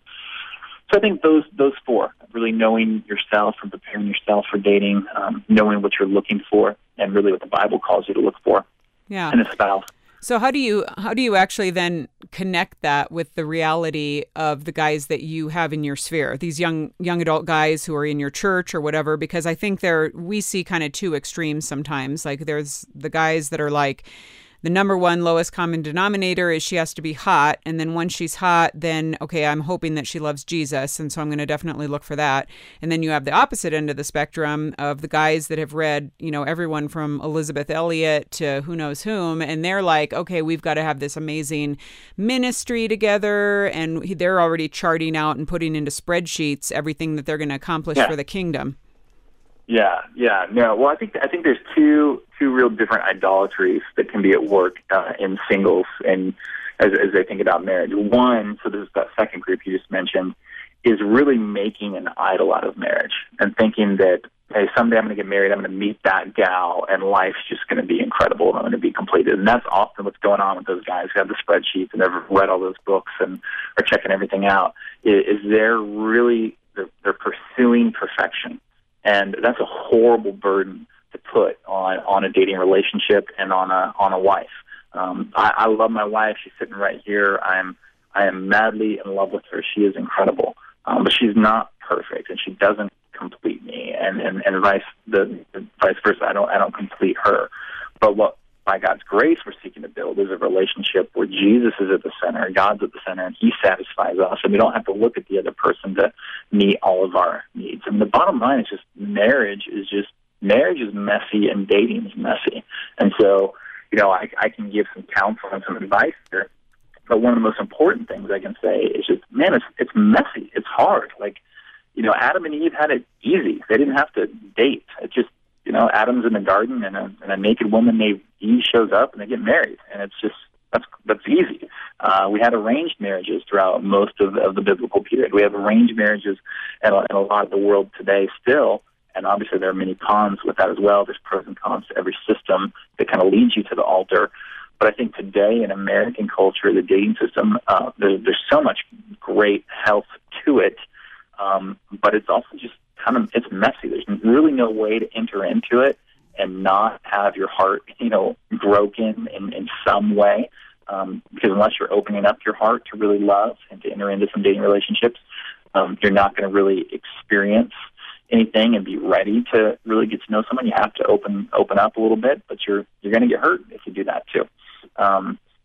So I think those those four, really knowing yourself and preparing yourself for dating, um, knowing what you're looking for, and really what the Bible calls you to look for yeah. in a spouse. So how do you how do you actually then connect that with the reality of the guys that you have in your sphere, these young young adult guys who are in your church or whatever? Because I think there we see kind of two extremes sometimes. Like there's the guys that are like, the number one lowest common denominator is she has to be hot. And then once she's hot, then, okay, I'm hoping that she loves Jesus. And so I'm going to definitely look for that. And then you have the opposite end of the spectrum of the guys that have read, you know, everyone from Elizabeth Elliot to who knows whom. And they're like, okay, we've got to have this amazing ministry together. And they're already charting out and putting into spreadsheets everything that they're going to accomplish yeah. for the kingdom. Yeah, yeah, no. Well, I think I think there's two two real different idolatries that can be at work uh, in singles, and as as they think about marriage. One, so there's that second group you just mentioned, is really making an idol out of marriage and thinking that, hey, someday I'm going to get married, I'm going to meet that gal, and life's just going to be incredible, and I'm going to be completed. And that's often what's going on with those guys who have the spreadsheets and have read all those books and are checking everything out. Is, is they're really they're, they're pursuing perfection. And that's a horrible burden to put on, on a dating relationship and on a on a wife. Um, I, I love my wife. She's sitting right here. I'm I am madly in love with her. She is incredible, um, but she's not perfect, and she doesn't complete me. And and, and vice the, the vice versa. I don't I don't complete her. But what by God's grace we're seeking to build is a relationship where Jesus is at the center, God's at the center, and He satisfies us, and we don't have to look at the other person to meet all of our needs. I mean, the bottom line is just marriage is just marriage is messy, and dating is messy. And so, you know, I, I can give some counsel and some advice here, but one of the most important things I can say is just, man, it's it's messy, it's hard. Like, you know, Adam and Eve had it easy; they didn't have to date. It just, you know, Adam's in the garden, and a, and a naked woman named Eve shows up, and they get married, and it's just that's that's easy. Uh, we had arranged marriages throughout most of, of the biblical period. We have arranged marriages in a, in a lot of the world today still, and obviously there are many cons with that as well. There's pros and cons to every system that kind of leads you to the altar. But I think today in American culture, the dating system, uh, there, there's so much great health to it, um, but it's also just kind of it's messy. There's really no way to enter into it and not have your heart, you know, broken in, in some way. Um, because unless you're opening up your heart to really love and to enter into some dating relationships, um, you're not going to really experience anything and be ready to really get to know someone. You have to open open up a little bit, but you're you're going to get hurt if you do that too. Um,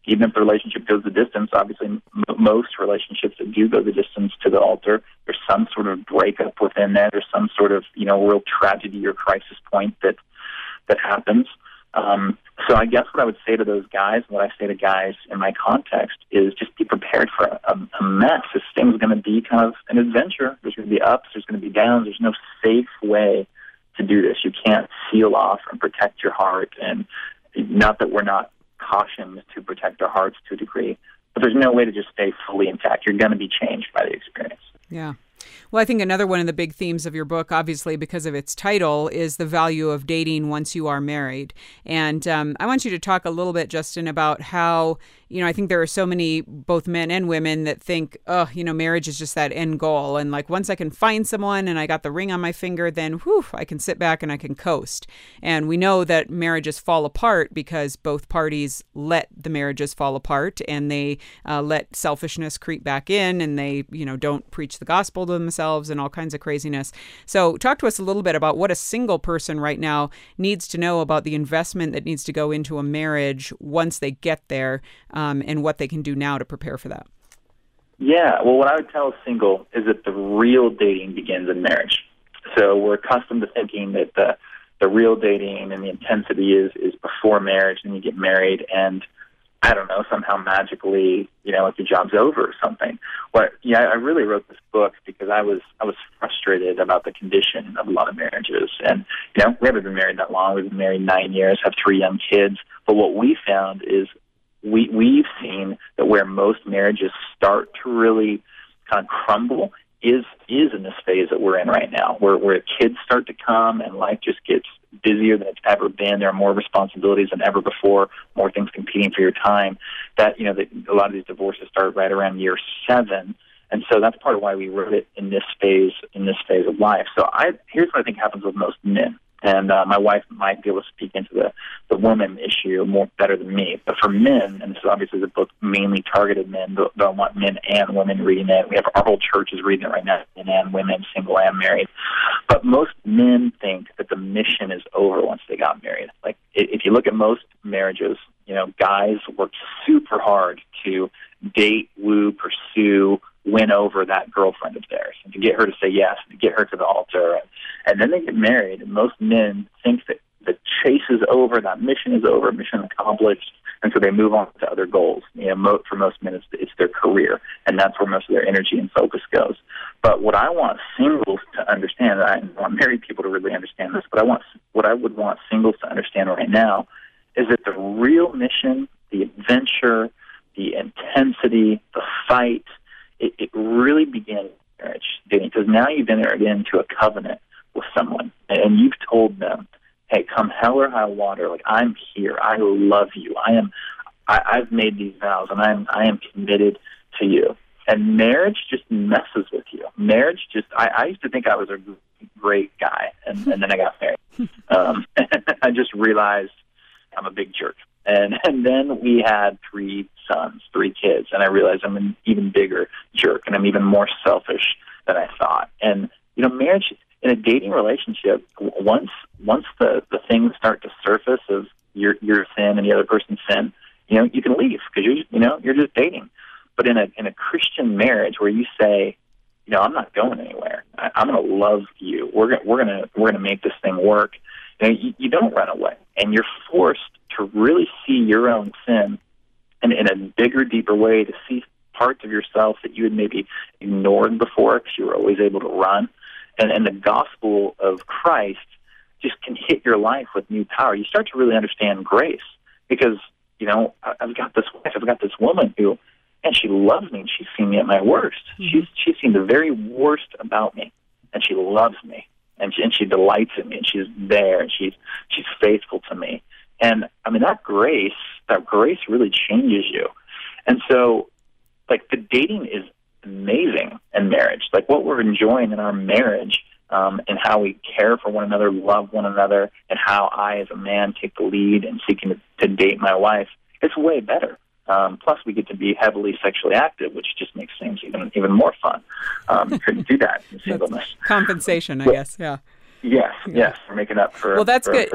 even if the relationship goes the distance, obviously m- most relationships that do go the distance to the altar, there's some sort of breakup within that. There's some sort of, you know, real tragedy or crisis point that that happens. Um, so I guess what I would say to those guys, what I say to guys in my context, is just be prepared for a, a mess. This thing's going to be kind of an adventure. There's going to be ups. There's going to be downs. There's no safe way to do this. You can't seal off and protect your heart. And not that we're not cautioned to protect our hearts to a degree, but there's no way to just stay fully intact. You're going to be changed by the experience. Yeah. Well, I think another one of the big themes of your book, obviously because of its title, is the value of dating once you are married. And um, I want you to talk a little bit, Justin, about how, you know, I think there are so many, both men and women, that think, oh, you know, marriage is just that end goal. And like, once I can find someone and I got the ring on my finger, then whew, I can sit back and I can coast. And we know that marriages fall apart because both parties let the marriages fall apart, and they uh, let selfishness creep back in, and they, you know, don't preach the gospel to themselves and all kinds of craziness. So talk to us a little bit about what a single person right now needs to know about the investment that needs to go into a marriage once they get there, um, and what they can do now to prepare for that. Yeah, well, what I would tell a single is that the real dating begins in marriage. So we're accustomed to thinking that the the real dating and the intensity is, is before marriage, and you get married, and I don't know, somehow magically, you know, like your job's over or something. What, yeah, I really wrote this book because I was I was frustrated about the condition of a lot of marriages. And, you know, we haven't been married that long. We've been married nine years, have three young kids. But what we found is we, we've seen that where most marriages start to really kind of crumble is is in this phase that we're in right now, where, where kids start to come and life just gets busier than it's ever been. There are more responsibilities than ever before, more things competing for your time. That, you know, that a lot of these divorces start right around year seven. And so that's part of why we wrote it in this phase, in this phase of life. So I, here's what I think happens with most men. And uh, my wife might be able to speak into the, the woman issue more better than me. But for men, and this is obviously the book mainly targeted men, though I want men and women reading it. We have our whole church is reading it right now, men and women, single and married. But most men think that the mission is over once they got married. Like, if you look at most marriages, you know, guys work super hard to date, woo, pursue, win over that girlfriend of theirs, and to get her to say yes, and to get her to the altar. And, and then they get married, and most men think that the chase is over, that mission is over, mission accomplished, and so they move on to other goals. You know, mo- for most men, it's, it's their career, and that's where most of their energy and focus goes. But what I want singles to understand, and I want married people to really understand this, but I want what I would want singles to understand right now is that the real mission, the adventure, the intensity, the fight, it, it really begins in marriage, because now you've entered into a covenant with someone, and you've told them, hey, come hell or high water, like, I'm here, I love you, I am, I, I've made these vows, and I'm, I am committed to you. And marriage just messes with you. Marriage just, I, I used to think I was a great guy, and, and then I got married. Um, I just realized I'm a big jerk. And and then we had three sons, three kids, and I realized I'm an even bigger jerk, and I'm even more selfish than I thought. And, you know, marriage, in a dating relationship, once once the, the things start to surface of your your sin and the other person's sin, you know, you can leave because you're you know you're just dating. But in a in a Christian marriage where you say, you know, I'm not going anywhere. I, I'm going to love you. We're gonna we're gonna we're gonna make this thing work. You know, you, you don't run away, and you're forced to really see your own sin and in a bigger, deeper way, to see parts of yourself that you had maybe ignored before because you were always able to run. And, and the gospel of Christ just can hit your life with new power. You start to really understand grace because, you know, I've got this wife, I've got this woman who, and she loves me, and she's seen me at my worst. Mm-hmm. She's she's seen the very worst about me, and she loves me, and she, and she delights in me, and she's there, and she's she's faithful to me. And, I mean, that grace, that grace really changes you. And so, like, the dating is amazing in marriage. Like, what we're enjoying in our marriage um, and how we care for one another, love one another, and how I, as a man, take the lead in seeking to, to date my wife, it's way better. Um, plus, we get to be heavily sexually active, which just makes things even even more fun. Um, you couldn't do that in singleness. Compensation, I but, guess, yeah. Yes, yeah. yes, we're making up for. Well, that's for, good. For the,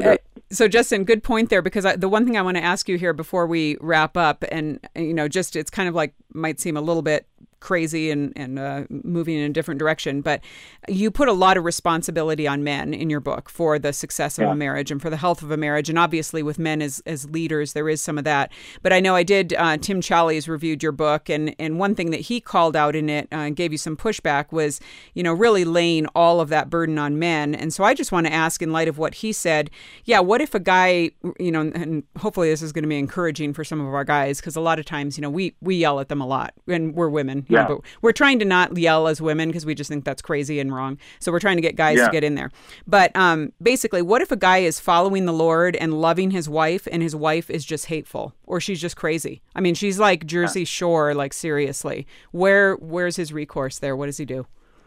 So, Justin, good point there, because I, the one thing I want to ask you here before we wrap up, and, you know, just it's kind of like might seem a little bit crazy and, and uh, moving in a different direction, but you put a lot of responsibility on men in your book for the success of Yeah. a marriage and for the health of a marriage. And obviously with men as, as leaders, there is some of that. But I know I did, uh, Tim Challies reviewed your book, and, and one thing that he called out in it uh, and gave you some pushback was, you know, really laying all of that burden on men. And so I just want to ask, in light of what he said, yeah, what if a guy, you know, and hopefully this is going to be encouraging for some of our guys, because a lot of times, you know, we, we yell at them a lot, and we're women, you Yeah. know, but we're trying to not yell as women because we just think that's crazy and wrong. So we're trying to get guys Yeah. to get in there. But um, basically, what if a guy is following the Lord and loving his wife, and his wife is just hateful, or she's just crazy? I mean, she's like Jersey Shore, like seriously. Where where's his recourse there? What does he do?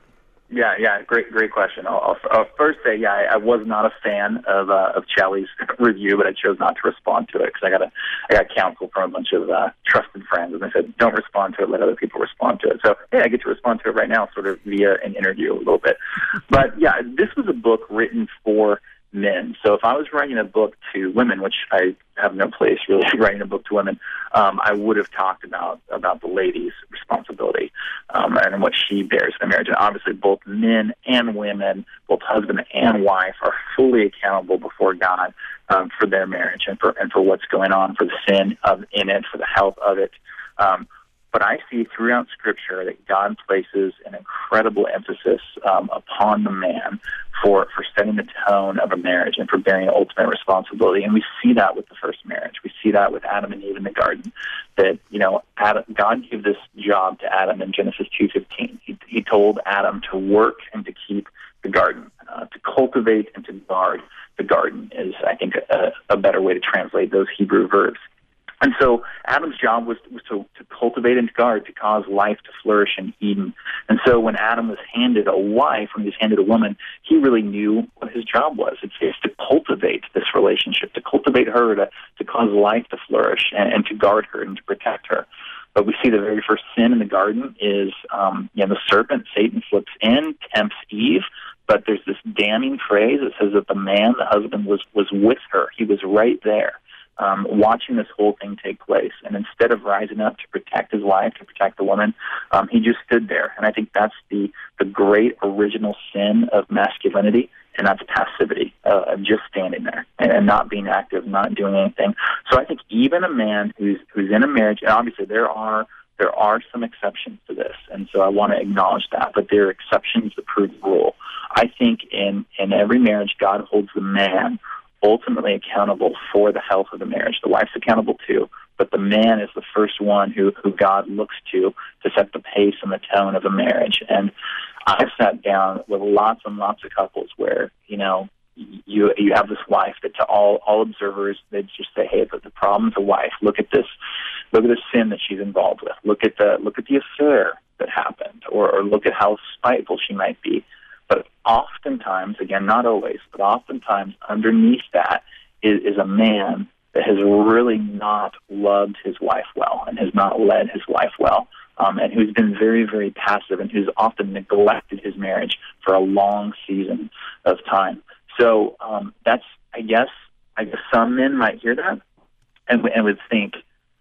Yeah, yeah, great, great question. I'll, I'll, I'll first say, yeah, I, I was not a fan of uh, of Challies' review, but I chose not to respond to it because I got a, I got counsel from a bunch of uh, trusted friends, and they said, don't respond to it, let other people respond to it. So, hey, I get to respond to it right now, sort of via an interview a little bit. But yeah, this was a book written for men. So if I was writing a book to women, which I have no place really writing a book to women, um, I would have talked about about the lady's responsibility um, and what she bears in a marriage. And obviously both men and women, both husband and wife, are fully accountable before God um, for their marriage and for and for what's going on, for the sin of in it, for the health of it. Um, But I see throughout Scripture that God places an incredible emphasis um, upon the man for, for setting the tone of a marriage and for bearing ultimate responsibility. And we see that with the first marriage. We see that with Adam and Eve in the garden. That, you know, Adam, God gave this job to Adam in Genesis two fifteen. He, he told Adam to work and to keep the garden, uh, to cultivate and to guard the garden is, I think, a, a better way to translate those Hebrew verbs. And so Adam's job was, was to, to cultivate and guard, to cause life to flourish in Eden. And so when Adam was handed a wife, when he was handed a woman, he really knew what his job was. It's, it's to cultivate this relationship, to cultivate her, to, to cause life to flourish, and, and to guard her and to protect her. But we see the very first sin in the garden is, um, you know, the serpent, Satan, slips in, tempts Eve, but there's this damning phrase that says that the man, the husband, was, was with her. He was right there. Um, watching this whole thing take place. And instead of rising up to protect his wife, to protect the woman, um, he just stood there. And I think that's the, the great original sin of masculinity, and that's passivity, uh, of just standing there and, and not being active, not doing anything. So I think even a man who's who's in a marriage, and obviously there are there are some exceptions to this, and so I want to acknowledge that, but there are exceptions that prove the rule. I think in, in every marriage, God holds the man ultimately accountable for the health of the marriage. The wife's accountable too, but the man is the first one who, who God looks to to set the pace and the tone of a marriage. And I've sat down with lots and lots of couples where, you know, you you have this wife that to all all observers, they just say, hey, but the problem's a wife. Look at this, look at the sin that she's involved with. Look at the look at the affair that happened, or, or look at how spiteful she might be. But oftentimes, again, not always, but oftentimes underneath that is, is a man that has really not loved his wife well and has not led his wife well, um, and who's been very, very passive and who's often neglected his marriage for a long season of time. So um, that's, I guess, I guess some men might hear that and, and would think,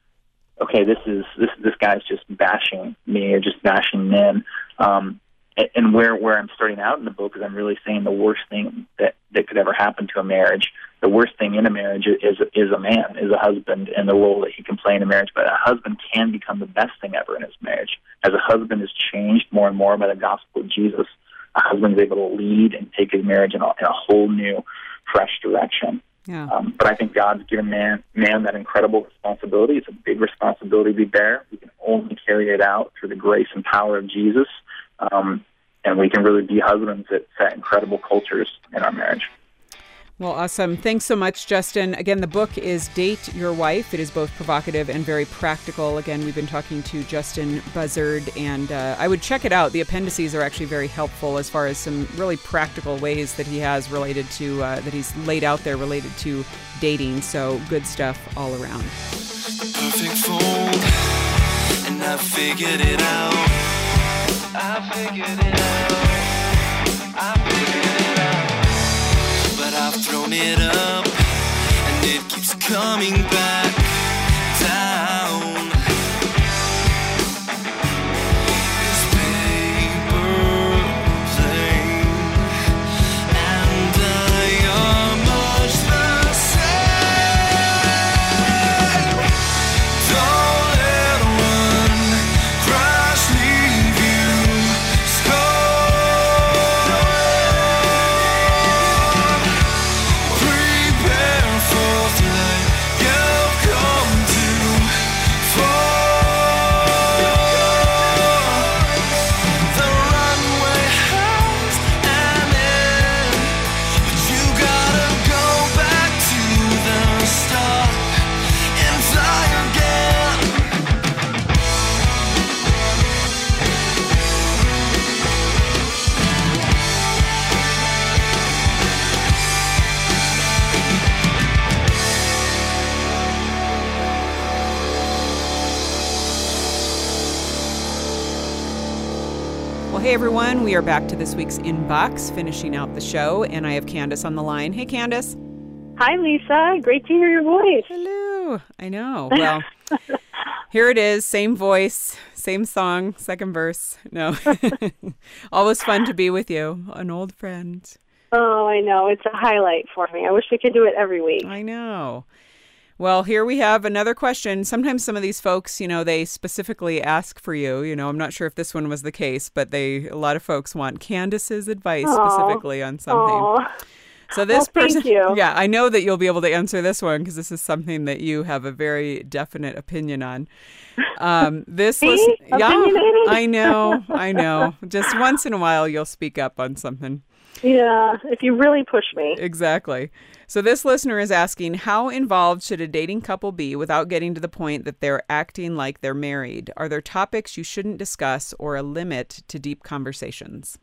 okay, this is this this guy's just bashing me or just bashing men. Um, And where, where I'm starting out in the book is I'm really saying the worst thing that, that could ever happen to a marriage, the worst thing in a marriage is is a man, is a husband, and the role that he can play in a marriage. But a husband can become the best thing ever in his marriage. As a husband is changed more and more by the gospel of Jesus, a husband is able to lead and take his marriage in a, in a whole new, fresh direction. Yeah. Um, but I think God's given man, man that incredible responsibility. It's a big responsibility we bear. We can only carry it out through the grace and power of Jesus. Um, and we can really be husbands that set incredible cultures in our marriage. Well, awesome. Thanks so much, Justin. Again, the book is Date Your Wife. It is both provocative and very practical. Again, we've been talking to Justin Buzzard, and uh, I would check it out. The appendices are actually very helpful as far as some really practical ways that he has related to, uh, that he's laid out there related to dating. So good stuff all around. Perfect fold, and I figured it out. I figured it out. I figured it out. But I've thrown it up. coming back down. This paper plane and I are much the same. Don't let one crash leave you scarred. Prepare for flight, you've come too far. The runway has an end, but you gotta go back to the start and fly again. Well, hey everyone, we are back to this week's Inbox, finishing out the show, and I have Candace on the line. Hey, Candace. Hi, Lisa. Great to hear your voice. Hello. I know. Well, here it is. Same voice, same song, second verse. No. Always fun to be with you, an old friend. Oh, I know. It's a highlight for me. I wish we could do it every week. I know. Well, here we have another question. Sometimes some of these folks, you know, they specifically ask for you. You know, I'm not sure if this one was the case, but they a lot of folks want Candace's advice Aw. specifically on something. Aw. So this Well, thank person, you. yeah, I know that you'll be able to answer this one because this is something that you have a very definite opinion on. Um, this See? was, yeah, Opinionated? I know, I know. Just once in a while, you'll speak up on something. Yeah, if you really push me. Exactly. So this listener is asking, how involved should a dating couple be without getting to the point that they're acting like they're married? Are there topics you shouldn't discuss or a limit to deep conversations?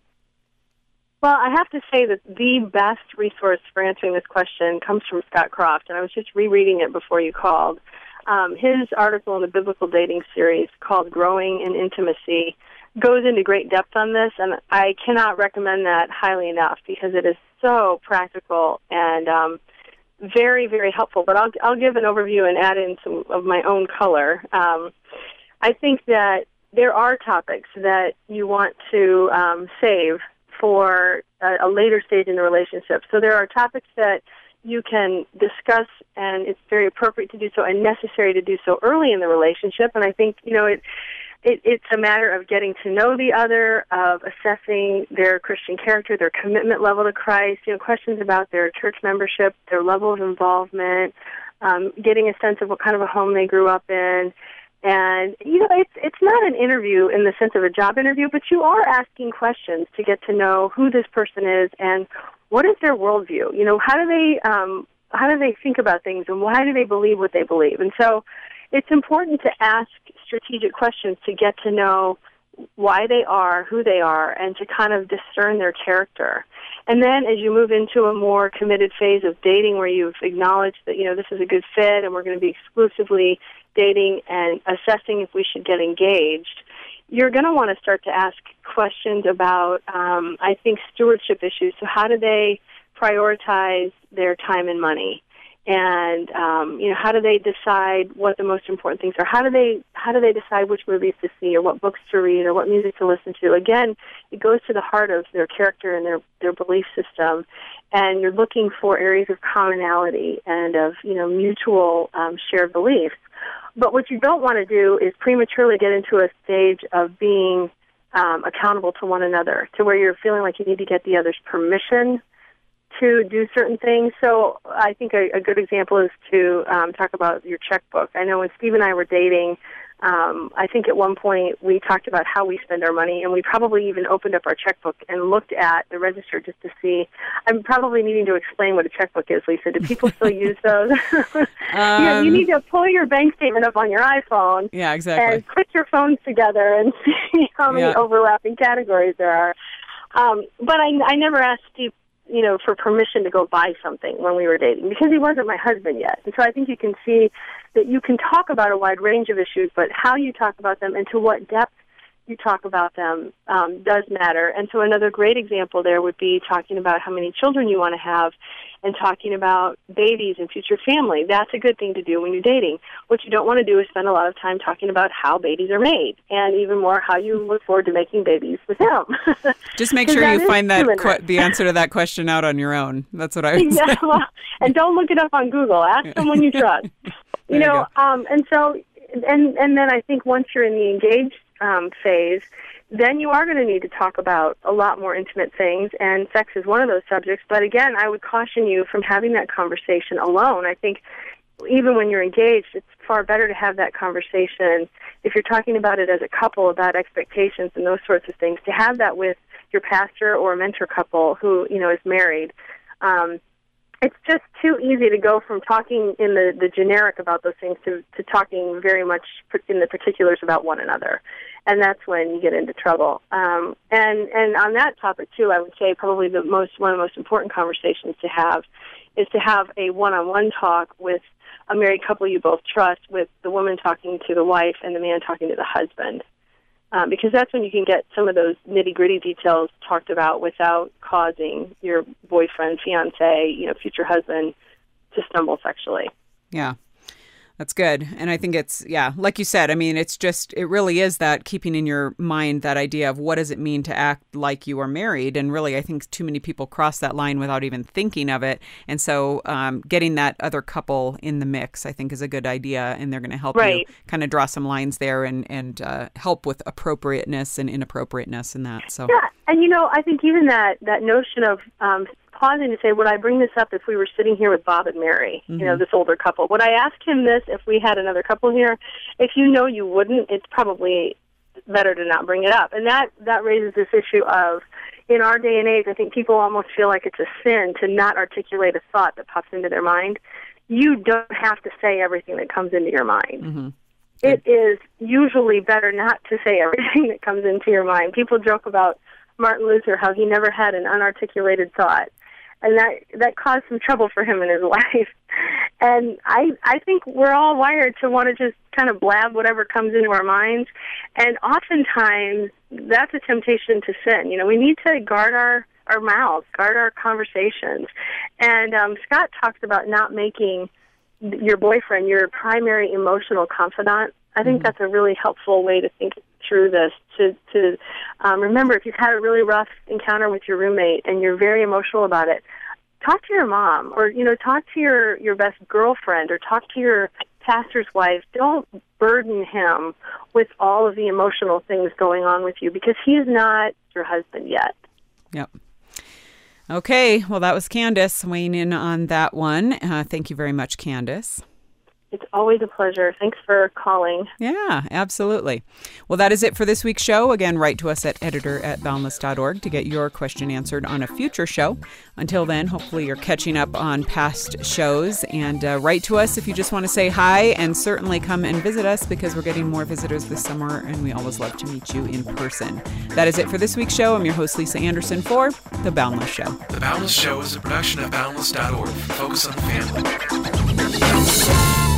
Well, I have to say that the best resource for answering this question comes from Scott Croft, and I was just rereading it before you called. Um, his article in the Biblical Dating series called Growing in Intimacy goes into great depth on this, and I cannot recommend that highly enough because it is so practical and um, very, very helpful. But I'll, I'll give an overview and add in some of my own color. Um, I think that there are topics that you want to um, save for a, a later stage in the relationship. So there are topics that you can discuss, and it's very appropriate to do so and necessary to do so early in the relationship. And I think, you know, it, it it's a matter of getting to know the other, of assessing their Christian character, their commitment level to Christ, you know, questions about their church membership, their level of involvement, um, getting a sense of what kind of a home they grew up in. And, you know, it's it's not an interview in the sense of a job interview, but you are asking questions to get to know who this person is and what is their worldview. You know, how do they um, how do they think about things, and why do they believe what they believe? And so it's important to ask strategic questions to get to know why they are, who they are, and to kind of discern their character. And then as you move into a more committed phase of dating where you've acknowledged that, you know, this is a good fit and we're going to be exclusively dating and assessing if we should get engaged, you're going to want to start to ask questions about, um, I think, stewardship issues. So how do they prioritize their time and money? And, um, you know, how do they decide what the most important things are? How do they how do they decide which movies to see or what books to read or what music to listen to? Again, it goes to the heart of their character and their, their belief system. And you're looking for areas of commonality and of, you know, mutual um, shared beliefs. But what you don't want to do is prematurely get into a stage of being um, accountable to one another, to where you're feeling like you need to get the other's permission to do certain things. So I think a, a good example is to um, talk about your checkbook. I know when Steve and I were dating, um, I think at one point we talked about how we spend our money, and we probably even opened up our checkbook and looked at the register just to see. I'm probably needing to explain what a checkbook is, Lisa. Do people still use those? um, yeah, you need to pull your bank statement up on your iPhone. Yeah, exactly. And put your phones together and see how many Yeah. overlapping categories there are. Um, but I, I never asked Steve, you know, for permission to go buy something when we were dating, because he wasn't my husband yet. And so I think you can see that you can talk about a wide range of issues, but how you talk about them and to what depth you talk about them um, does matter. And so another great example there would be talking about how many children you want to have and talking about babies and future family. That's a good thing to do when you're dating. What you don't want to do is spend a lot of time talking about how babies are made, and even more how you look forward to making babies with him. Just make sure you find that que- the answer to that question out on your own. That's what I would yeah, say. Well, and don't look it up on Google. Ask someone you trust. You know, you um, and so, and and then I think once you're in the engaged um, phase, then you are going to need to talk about a lot more intimate things, and sex is one of those subjects. But again, I would caution you from having that conversation alone. I think even when you're engaged, it's far better to have that conversation, if you're talking about it as a couple, about expectations and those sorts of things, to have that with your pastor or a mentor couple who, you know, is married. Um, it's just too easy to go from talking in the, the generic about those things to, to talking very much in the particulars about one another. And that's when you get into trouble. Um, and, and on that topic, too, I would say probably the most one of the most important conversations to have is to have a one-on-one talk with a married couple you both trust, with the woman talking to the wife and the man talking to the husband. Um, because that's when you can get some of those nitty-gritty details talked about without causing your boyfriend, fiancé, you know, future husband to stumble sexually. Yeah. That's good. And I think it's, yeah, like you said, I mean, it's just, it really is that keeping in your mind that idea of what does it mean to act like you are married. And really, I think too many people cross that line without even thinking of it. And so um, getting that other couple in the mix, I think, is a good idea. And they're going to help right. you kind of draw some lines there and, and uh, help with appropriateness and inappropriateness in that. So yeah. And, you know, I think even that, that notion of um, pausing to say, would I bring this up if we were sitting here with Bob and Mary, mm-hmm. you know, this older couple? Would I ask him this if we had another couple here? If you know you wouldn't, it's probably better to not bring it up. And that, that raises this issue of, in our day and age, I think people almost feel like it's a sin to not articulate a thought that pops into their mind. You don't have to say everything that comes into your mind. Mm-hmm. It is usually better not to say everything that comes into your mind. People joke about Martin Luther, how he never had an unarticulated thought. And that that caused some trouble for him in his life. And I I think we're all wired to want to just kind of blab whatever comes into our minds. And oftentimes, that's a temptation to sin. You know, we need to guard our, our mouths, guard our conversations. And um, Scott talks about not making your boyfriend your primary emotional confidant. I think mm-hmm. that's a really helpful way to think through this, to, to um, remember if you've had a really rough encounter with your roommate and you're very emotional about it, talk to your mom, or, you know, talk to your, your best girlfriend, or talk to your pastor's wife. Don't burden him with all of the emotional things going on with you, because he is not your husband yet. Yep. Okay, well, that was Candace weighing in on that one. Uh, thank you very much, Candace. It's always a pleasure. Thanks for calling. Yeah, absolutely. Well, that is it for this week's show. Again, write to us at editor at boundless dot org to get your question answered on a future show. Until then, hopefully you're catching up on past shows, and uh, write to us if you just want to say hi, and certainly come and visit us, because we're getting more visitors this summer and we always love to meet you in person. That is it for this week's show. I'm your host, Lisa Anderson, for The Boundless Show. The Boundless Show is a production of boundless dot org. Focus on the family.